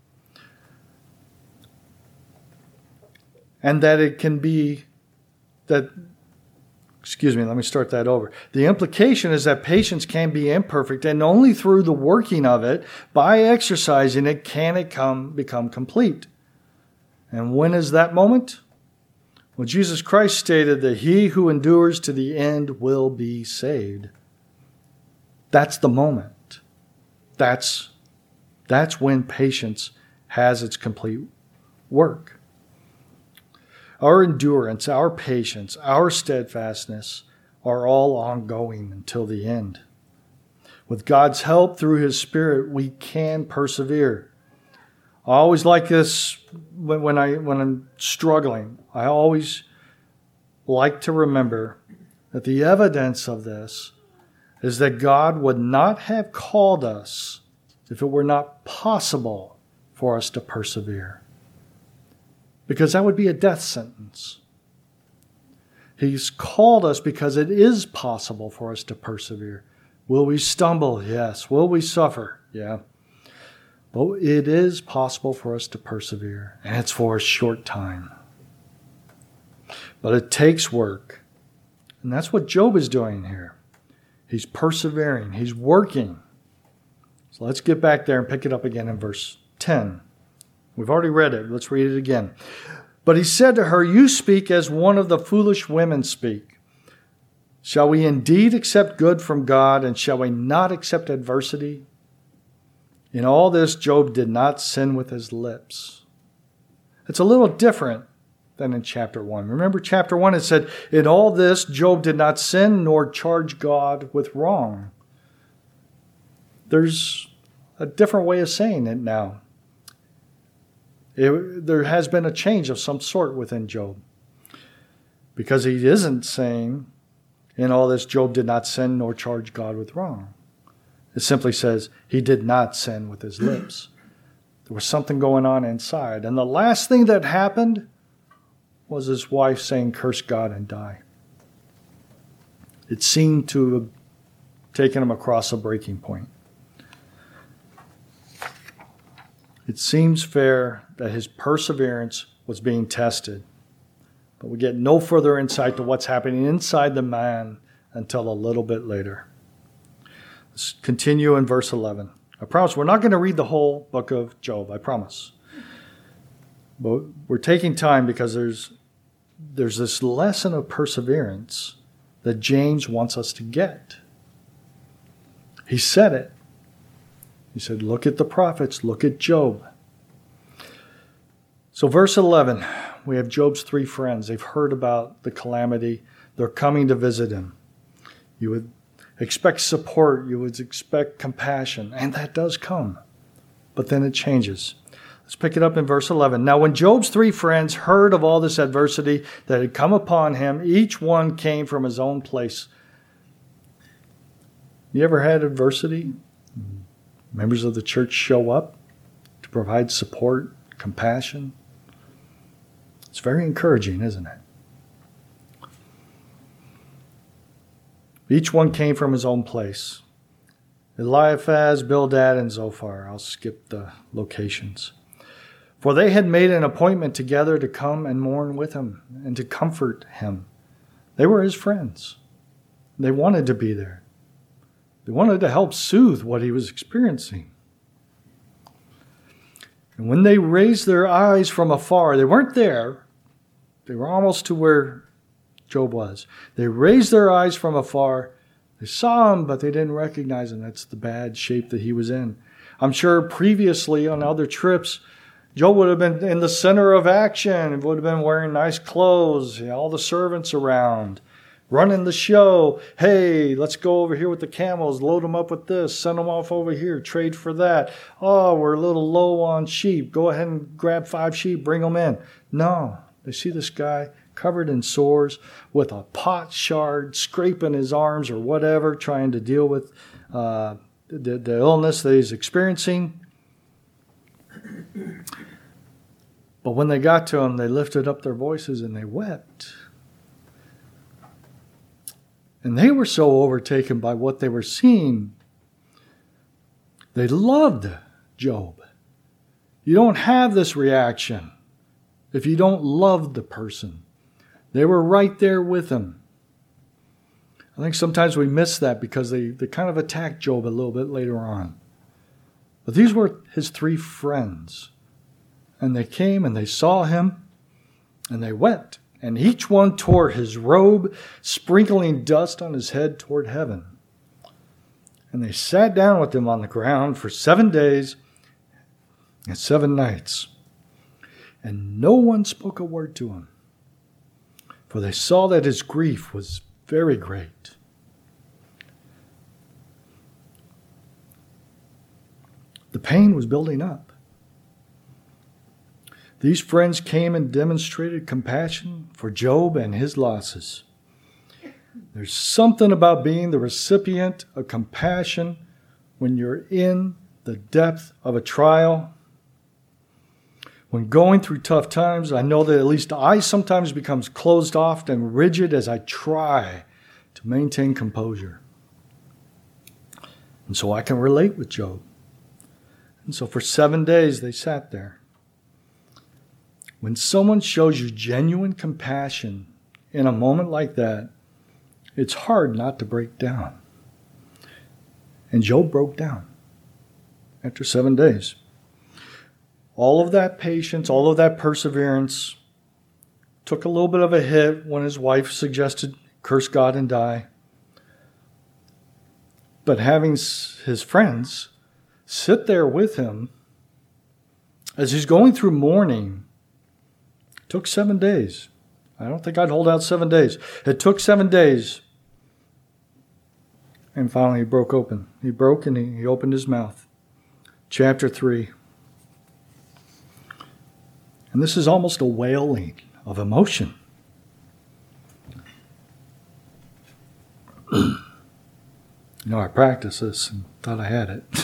And that it can be, that, excuse me, let me start that over. The implication is that patience can be imperfect, and only through the working of it, by exercising it, can it come become complete. And when is that moment? Well, Jesus Christ stated that he who endures to the end will be saved. That's the moment. That's, that's when patience has its complete work. Our endurance, our patience, our steadfastness are all ongoing until the end. With God's help through his Spirit, we can persevere. I always like this when, when, I, when I'm struggling. I always like to remember that the evidence of this is that God would not have called us if it were not possible for us to persevere. Because that would be a death sentence. He's called us because it is possible for us to persevere. Will we stumble? Yes. Will we suffer? Yeah. But it is possible for us to persevere, and it's for a short time. But it takes work, and that's what Job is doing here. He's persevering. He's working. So let's get back there and pick it up again in verse ten. We've already read it. Let's read it again. But he said to her, you speak as one of the foolish women speak. Shall we indeed accept good from God, and shall we not accept adversity? In all this, Job did not sin with his lips. It's a little different than in chapter one. Remember chapter one, it said, in all this, Job did not sin nor charge God with wrong. There's a different way of saying it now. It, there has been a change of some sort within Job. Because he isn't saying, in all this, Job did not sin nor charge God with wrong. It simply says, he did not sin with his lips. There was something going on inside. And the last thing that happened was his wife saying, curse God and die. It seemed to have taken him across a breaking point. It seems fair that his perseverance was being tested. But we get no further insight to what's happening inside the man until a little bit later. Let's continue in verse eleven. I promise we're not going to read the whole book of Job, I promise. But we're taking time because there's, there's this lesson of perseverance that James wants us to get. He said it. He said, look at the prophets, look at Job. So verse eleven, we have Job's three friends. They've heard about the calamity. They're coming to visit him. You would expect support. You would expect compassion. And that does come. But then it changes. Let's pick it up in verse eleven. Now when Job's three friends heard of all this adversity that had come upon him, each one came from his own place. You ever had adversity? Members of the church show up to provide support, compassion. It's very encouraging, isn't it? Each one came from his own place. Eliphaz, Bildad, and Zophar. I'll skip the locations. For they had made an appointment together to come and mourn with him and to comfort him. They were his friends. They wanted to be there. They wanted to help soothe what he was experiencing. And when they raised their eyes from afar, they weren't there. They were almost to where Job was. They raised their eyes from afar. They saw him, but they didn't recognize him. That's the bad shape that he was in. I'm sure previously on other trips, Job would have been in the center of action. He would have been wearing nice clothes, all the servants around, running the show. Hey, let's go over here with the camels, load them up with this, send them off over here, trade for that. Oh, we're a little low on sheep. Go ahead and grab five sheep, bring them in. No, they see this guy covered in sores with a pot shard scraping his arms or whatever, trying to deal with uh, the, the illness that he's experiencing. But when they got to him, they lifted up their voices and they wept. And they were so overtaken by what they were seeing, they loved Job. You don't have this reaction if you don't love the person. They were right there with him. I think sometimes we miss that because they, they kind of attacked Job a little bit later on. But these were his three friends. And they came and they saw him and they wept. And each one tore his robe, sprinkling dust on his head toward heaven. And they sat down with him on the ground for seven days and seven nights. And no one spoke a word to him, for they saw that his grief was very great. The pain was building up. These friends came and demonstrated compassion for Job and his losses. There's something about being the recipient of compassion when you're in the depth of a trial. When going through tough times, I know that at least I sometimes become closed off and rigid as I try to maintain composure. And so I can relate with Job. And so for seven days they sat there. When someone shows you genuine compassion in a moment like that, it's hard not to break down. And Job broke down after seven days. All of that patience, all of that perseverance took a little bit of a hit when his wife suggested curse God and die. But having his friends sit there with him as he's going through mourning, Took seven days. I don't think I'd hold out seven days. It took seven days. And finally he broke open. He broke and he, he opened his mouth. Chapter three. And this is almost a wailing of emotion. You know, I practiced this and thought I had it.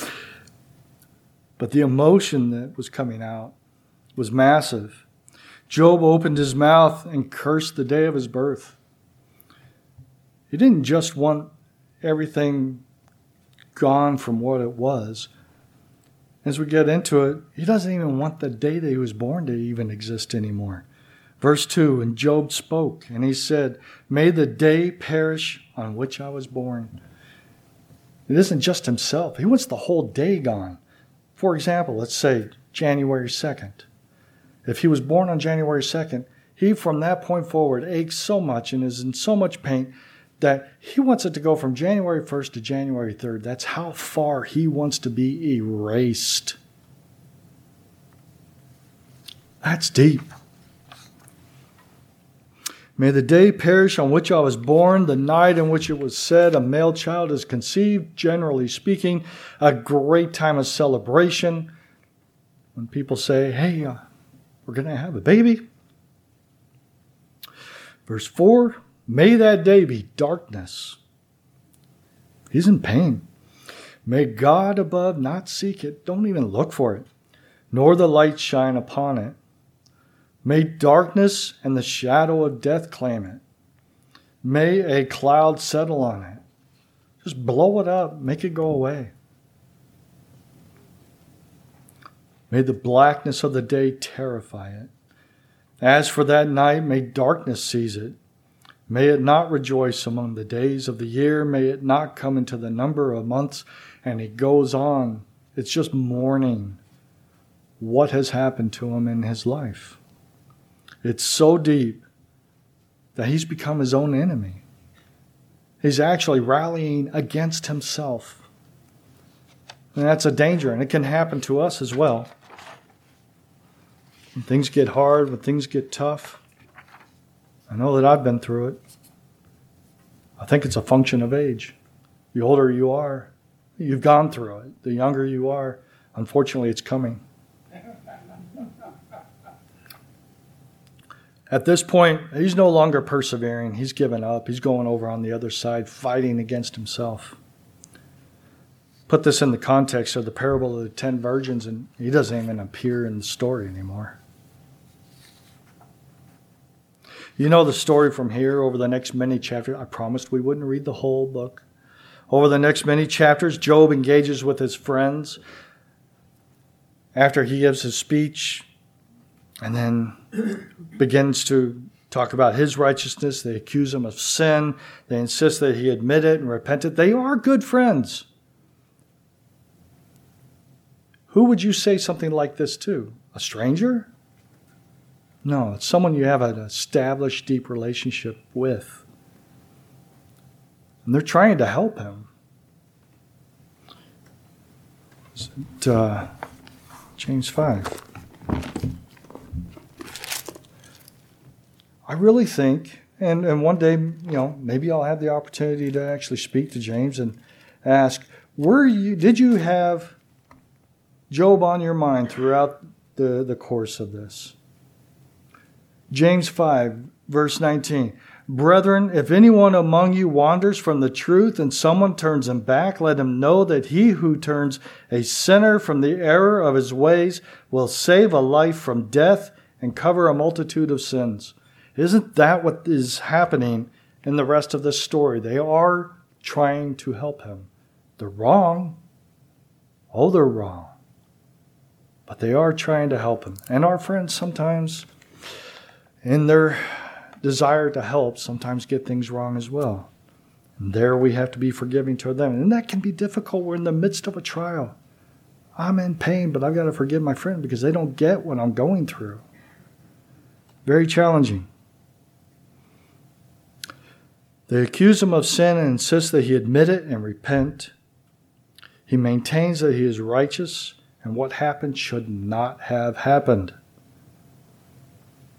But the emotion that was coming out was massive. Job opened his mouth and cursed the day of his birth. He didn't just want everything gone from what it was. As we get into it, he doesn't even want the day that he was born to even exist anymore. Verse two, and Job spoke, and he said, may the day perish on which I was born. It isn't just himself. He wants the whole day gone. For example, let's say January second. If he was born on January second, he from that point forward aches so much and is in so much pain that he wants it to go from January first to January third. That's how far he wants to be erased. That's deep. May the day perish on which I was born, the night in which it was said a male child is conceived, generally speaking, a great time of celebration. When people say, hey, uh, we're going to have a baby. Verse four, may that day be darkness. He's in pain. May God above not seek it. Don't even look for it, nor the light shine upon it. May darkness and the shadow of death claim it. May a cloud settle on it. Just blow it up. Make it go away. May the blackness of the day terrify it. As for that night, may darkness seize it. May it not rejoice among the days of the year. May it not come into the number of months. And he goes on. It's just mourning what has happened to him in his life. It's so deep that he's become his own enemy. He's actually rallying against himself. And that's a danger, and it can happen to us as well. When things get hard, when things get tough, I know that I've been through it. I think it's a function of age. The older you are, you've gone through it. The younger you are, unfortunately, it's coming. At this point, he's no longer persevering. He's given up. He's going over on the other side, fighting against himself. Put this in the context of the parable of the ten virgins, and he doesn't even appear in the story anymore. You know the story from here over the next many chapters. I promised we wouldn't read the whole book. Over the next many chapters, Job engages with his friends after he gives his speech, and then begins to talk about his righteousness. They accuse him of sin. They insist that he admit it and repent it. They are good friends. Who would you say something like this to? A stranger? No, it's someone you have an established, deep relationship with. And they're trying to help him. Is it, uh, James five. I really think, and, and one day, you know, maybe I'll have the opportunity to actually speak to James and ask, were you, did you have Job on your mind throughout the, the course of this? James five, verse nineteen. Brethren, if anyone among you wanders from the truth and someone turns him back, let him know that he who turns a sinner from the error of his ways will save a life from death and cover a multitude of sins. Isn't that what is happening in the rest of this story? They are trying to help him. They're wrong. Oh, they're wrong. But they are trying to help him. And our friends sometimes, in their desire to help, sometimes get things wrong as well. And there we have to be forgiving toward them. And that can be difficult. We're in the midst of a trial. I'm in pain, but I've got to forgive my friend because they don't get what I'm going through. Very challenging. They accuse him of sin and insist that he admit it and repent. He maintains that he is righteous and what happened should not have happened.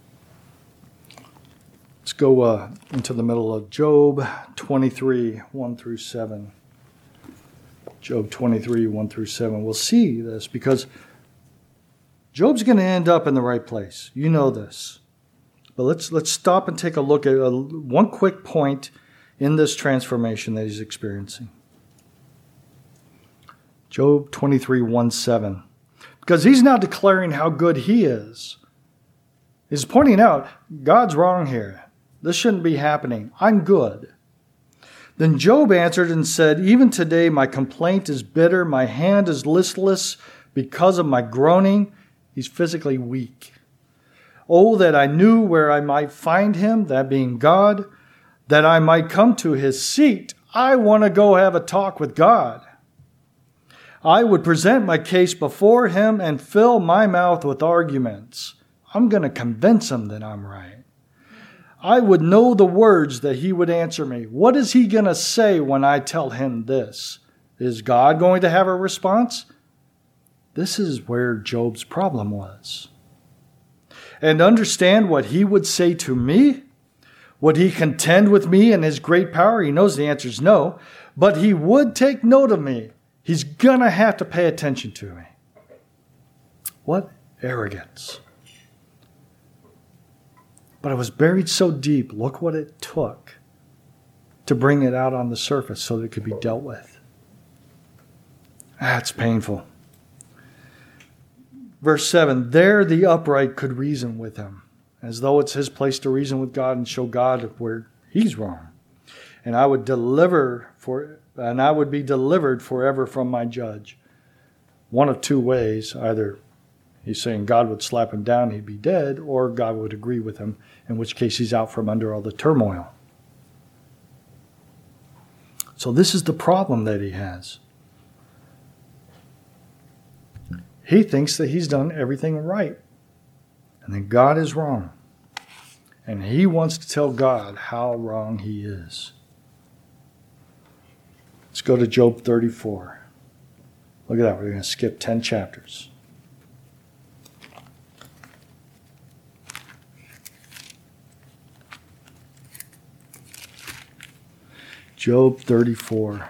Let's go uh, into the middle of Job twenty-three, one through seven. Job twenty-three, one through seven. We'll see this because Job's going to end up in the right place. You know this. But let's let's stop and take a look at a, one quick point in this transformation that he's experiencing. Job twenty-three, one, seven. Because he's now declaring how good he is. He's pointing out, God's wrong here. This shouldn't be happening. I'm good. Then Job answered and said, even today my complaint is bitter, my hand is listless because of my groaning. He's physically weak. Oh, that I knew where I might find him, that being God, that I might come to his seat. I want to go have a talk with God. I would present my case before him and fill my mouth with arguments. I'm going to convince him that I'm right. I would know the words that he would answer me. What is he going to say when I tell him this? Is God going to have a response? This is where Job's problem was. And understand what he would say to me? Would he contend with me in his great power? He knows the answer is no. But he would take note of me. He's going to have to pay attention to me. What arrogance. But it was buried so deep. Look what it took to bring it out on the surface so that it could be dealt with. That's painful. Verse seven, there the upright could reason with him, as though it's his place to reason with God and show God where he's wrong. And I would deliver for, and I would be delivered forever from my judge. One of two ways, either he's saying God would slap him down, he'd be dead, or God would agree with him, in which case he's out from under all the turmoil. So this is the problem that he has. He thinks that he's done everything right, and that God is wrong. And he wants to tell God how wrong he is. Let's go to Job thirty-four. Look at that. We're going to skip ten chapters. Job thirty-four.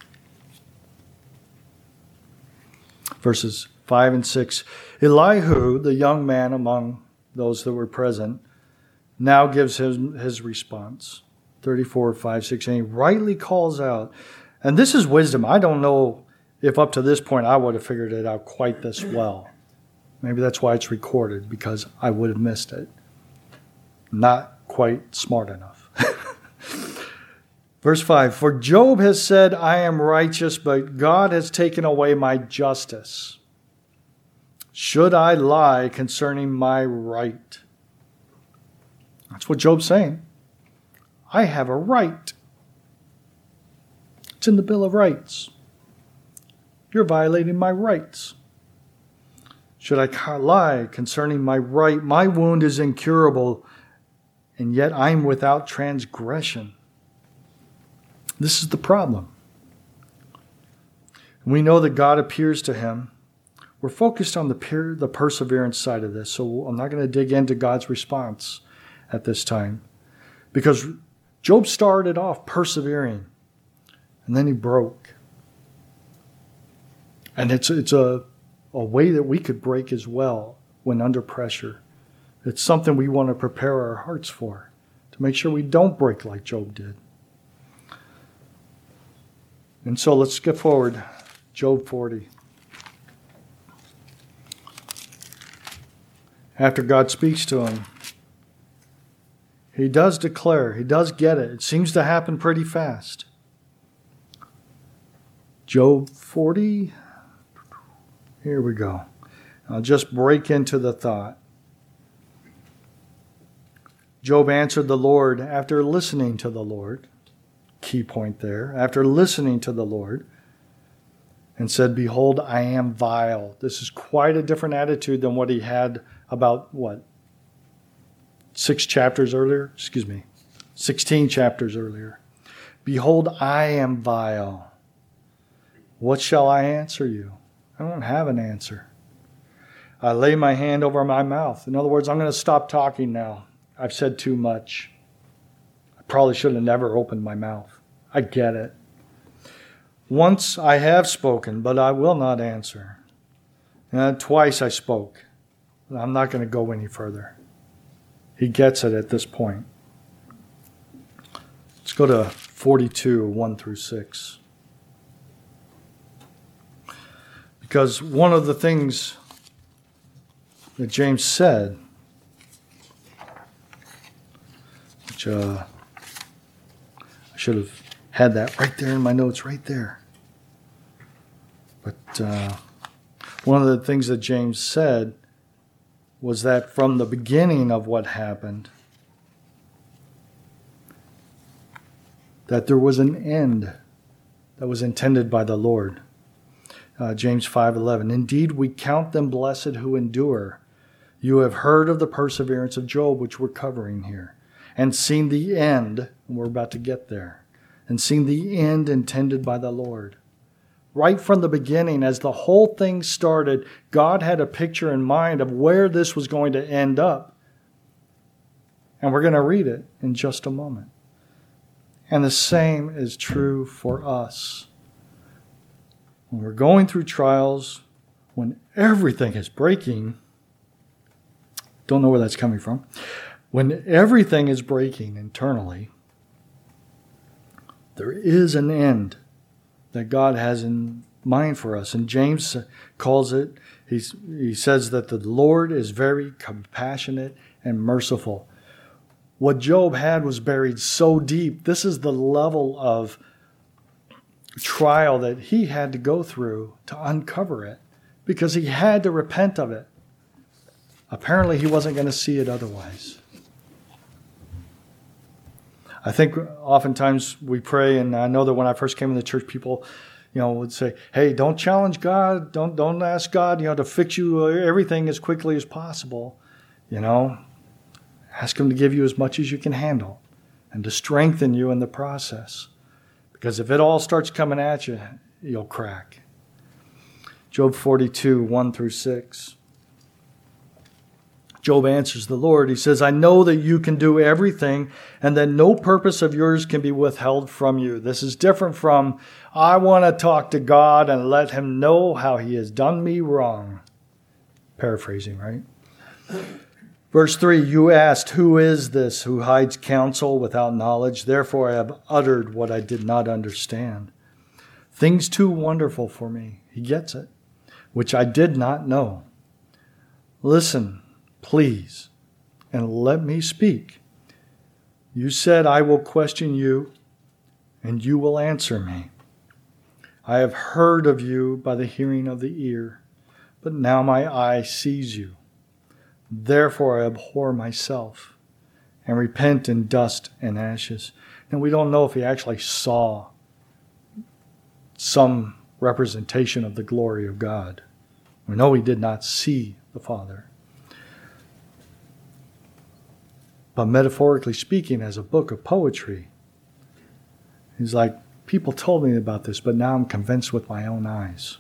Verses five and six. Elihu, the young man among those that were present, now gives his, his response. thirty-four, five, six, and he rightly calls out. And this is wisdom. I don't know if up to this point I would have figured it out quite this well. Maybe that's why it's recorded, because I would have missed it. Not quite smart enough. Verse five, for Job has said, I am righteous, but God has taken away my justice. Should I lie concerning my right? That's what Job's saying. I have a right. It's in the Bill of Rights. You're violating my rights. Should I lie concerning my right? My wound is incurable, and yet I'm without transgression. This is the problem. We know that God appears to him. We're focused on the per- the perseverance side of this, so I'm not going to dig into God's response at this time. Because Job started off persevering, and then he broke. And it's, it's a, a way that we could break as well when under pressure. It's something we want to prepare our hearts for, to make sure we don't break like Job did. And so let's skip forward. Job forty. After God speaks to him, he does declare, he does get it. It seems to happen pretty fast. Job forty. Here we go. I'll just break into the thought. Job answered the Lord after listening to the Lord. Key point there. After listening to the Lord, and said, behold, I am vile. This is quite a different attitude than what he had about, what, six chapters earlier? Excuse me, sixteen chapters earlier. Behold, I am vile. What shall I answer you? I don't have an answer. I lay my hand over my mouth. In other words, I'm going to stop talking now. I've said too much. probably should have never opened my mouth. I get it. Once I have spoken, but I will not answer. And twice I spoke. I'm not going to go any further. He gets it at this point. Let's go to forty-two, one through six. Because one of the things that James said, which uh, I should have had that right there in my notes, right there. But uh, one of the things that James said was that from the beginning of what happened, that there was an end that was intended by the Lord. Uh, James five eleven, indeed we count them blessed who endure. You have heard of the perseverance of Job, which we're covering here, and seen the end, and we're about to get there, and seen the end intended by the Lord. Right from the beginning, as the whole thing started, God had a picture in mind of where this was going to end up. And we're going to read it in just a moment. And the same is true for us. When we're going through trials, when everything is breaking, don't know where that's coming from, when everything is breaking internally, there is an end that God has in mind for us. And James calls it, he's, he says that the Lord is very compassionate and merciful. What Job had was buried so deep. This is the level of trial that he had to go through to uncover it, because he had to repent of it. Apparently he wasn't going to see it otherwise. I think oftentimes we pray, and I know that when I first came in the church, people, you know, would say, hey, don't challenge God. Don't, don't ask God, you know, to fix you everything as quickly as possible. You know, ask him to give you as much as you can handle and to strengthen you in the process. Because if it all starts coming at you, you'll crack. Job forty-two, one through six. Job answers the Lord. He says, I know that you can do everything and that no purpose of yours can be withheld from you. This is different from, I want to talk to God and let him know how he has done me wrong. Paraphrasing, right? Verse three, you asked, who is this who hides counsel without knowledge? Therefore I have uttered what I did not understand. Things too wonderful for me. He gets it. Which I did not know. Listen, please, and let me speak. You said, I will question you, and you will answer me. I have heard of you by the hearing of the ear, but now my eye sees you. Therefore I abhor myself and repent in dust and ashes. And we don't know if he actually saw some representation of the glory of God. We know he did not see the Father. But metaphorically speaking, as a book of poetry, he's like, people told me about this, but now I'm convinced with my own eyes.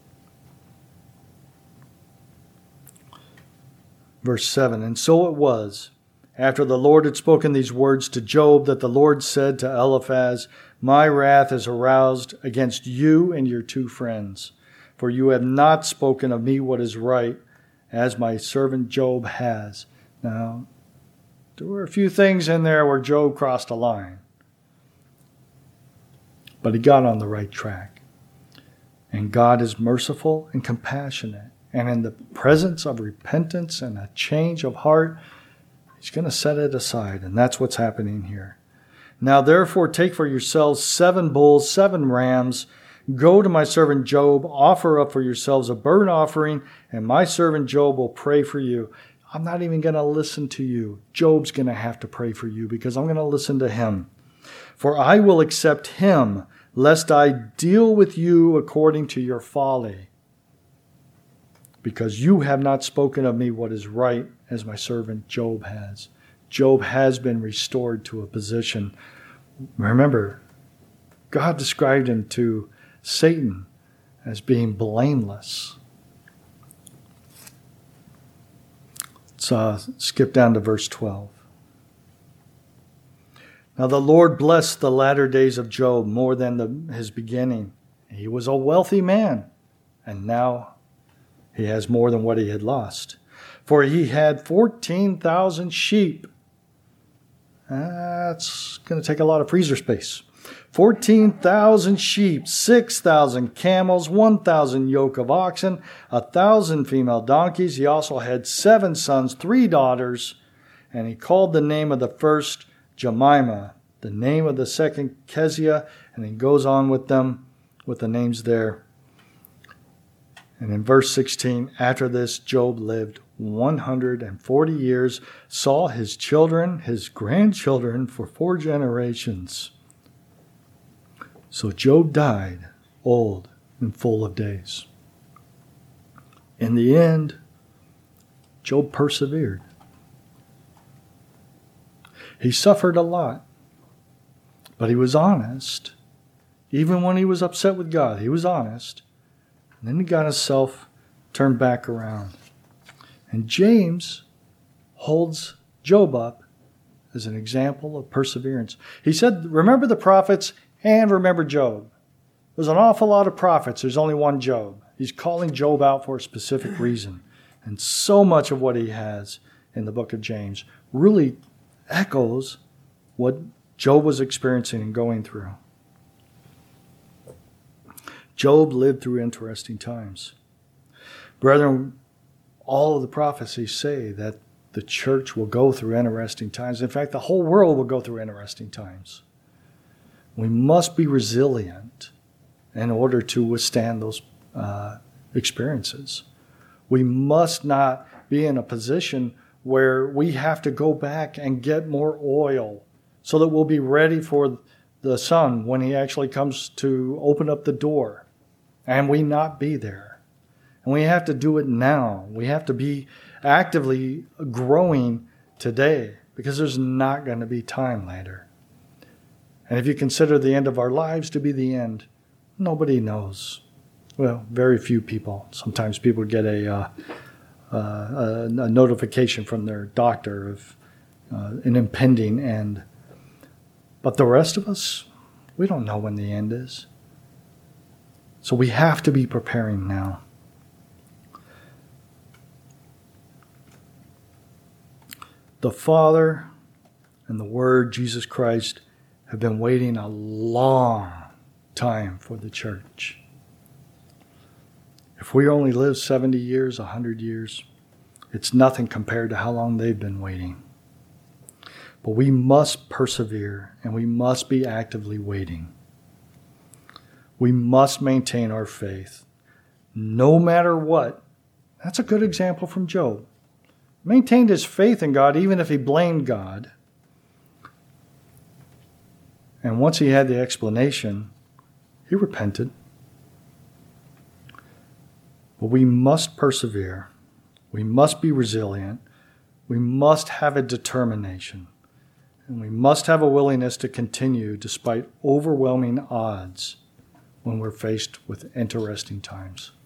Verse seven, and so it was, after the Lord had spoken these words to Job, that the Lord said to Eliphaz, my wrath is aroused against you and your two friends, for you have not spoken of me what is right, as my servant Job has. Now, there were a few things in there where Job crossed a line, but he got on the right track. And God is merciful and compassionate. And in the presence of repentance and a change of heart, he's going to set it aside. And that's what's happening here. Now therefore take for yourselves seven bulls, seven rams. Go to my servant Job, offer up for yourselves a burnt offering, and my servant Job will pray for you. I'm not even going to listen to you. Job's going to have to pray for you because I'm going to listen to him. For I will accept him, lest I deal with you according to your folly. Because you have not spoken of me what is right, as my servant Job has. Job has been restored to a position. Remember, God described him to Satan as being blameless. Let's uh, skip down to verse twelve. Now the Lord blessed the latter days of Job more than the, his beginning. He was a wealthy man, and now he has more than what he had lost. For he had fourteen thousand sheep. That's going to take a lot of freezer space. fourteen thousand sheep, six thousand camels, one thousand yoke of oxen, one thousand female donkeys. He also had seven sons, three daughters, and he called the name of the first Jemimah, the name of the second Keziah, and he goes on with them, with the names there. And in verse sixteen, after this, Job lived one hundred forty years, saw his children, his grandchildren for four generations. So Job died old and full of days. In the end, Job persevered. He suffered a lot, but he was honest. Even when he was upset with God, he was honest. And then he got himself turned back around. And James holds Job up as an example of perseverance. He said, remember the prophets and remember Job. There's an awful lot of prophets. There's only one Job. He's calling Job out for a specific reason. And so much of what he has in the book of James really echoes what Job was experiencing and going through. Job lived through interesting times. Brethren, all of the prophecies say that the church will go through interesting times. In fact, the whole world will go through interesting times. We must be resilient in order to withstand those uh, experiences. We must not be in a position where we have to go back and get more oil so that we'll be ready for the Son when he actually comes to open up the door, and we not be there. And we have to do it now. We have to be actively growing today, because there's not going to be time later. And if you consider the end of our lives to be the end, nobody knows. Well, very few people. Sometimes people get a, uh, uh, a, a notification from their doctor of uh, an impending end. But the rest of us, we don't know when the end is. So we have to be preparing now. The Father and the Word, Jesus Christ, have been waiting a long time for the church. If we only live seventy years, one hundred years, it's nothing compared to how long they've been waiting. But we must persevere, and we must be actively waiting. We must maintain our faith, no matter what. That's a good example from Job. Maintained his faith in God, even if he blamed God. And once he had the explanation, he repented. But we must persevere. We must be resilient. We must have a determination. And we must have a willingness to continue despite overwhelming odds when we're faced with interesting times.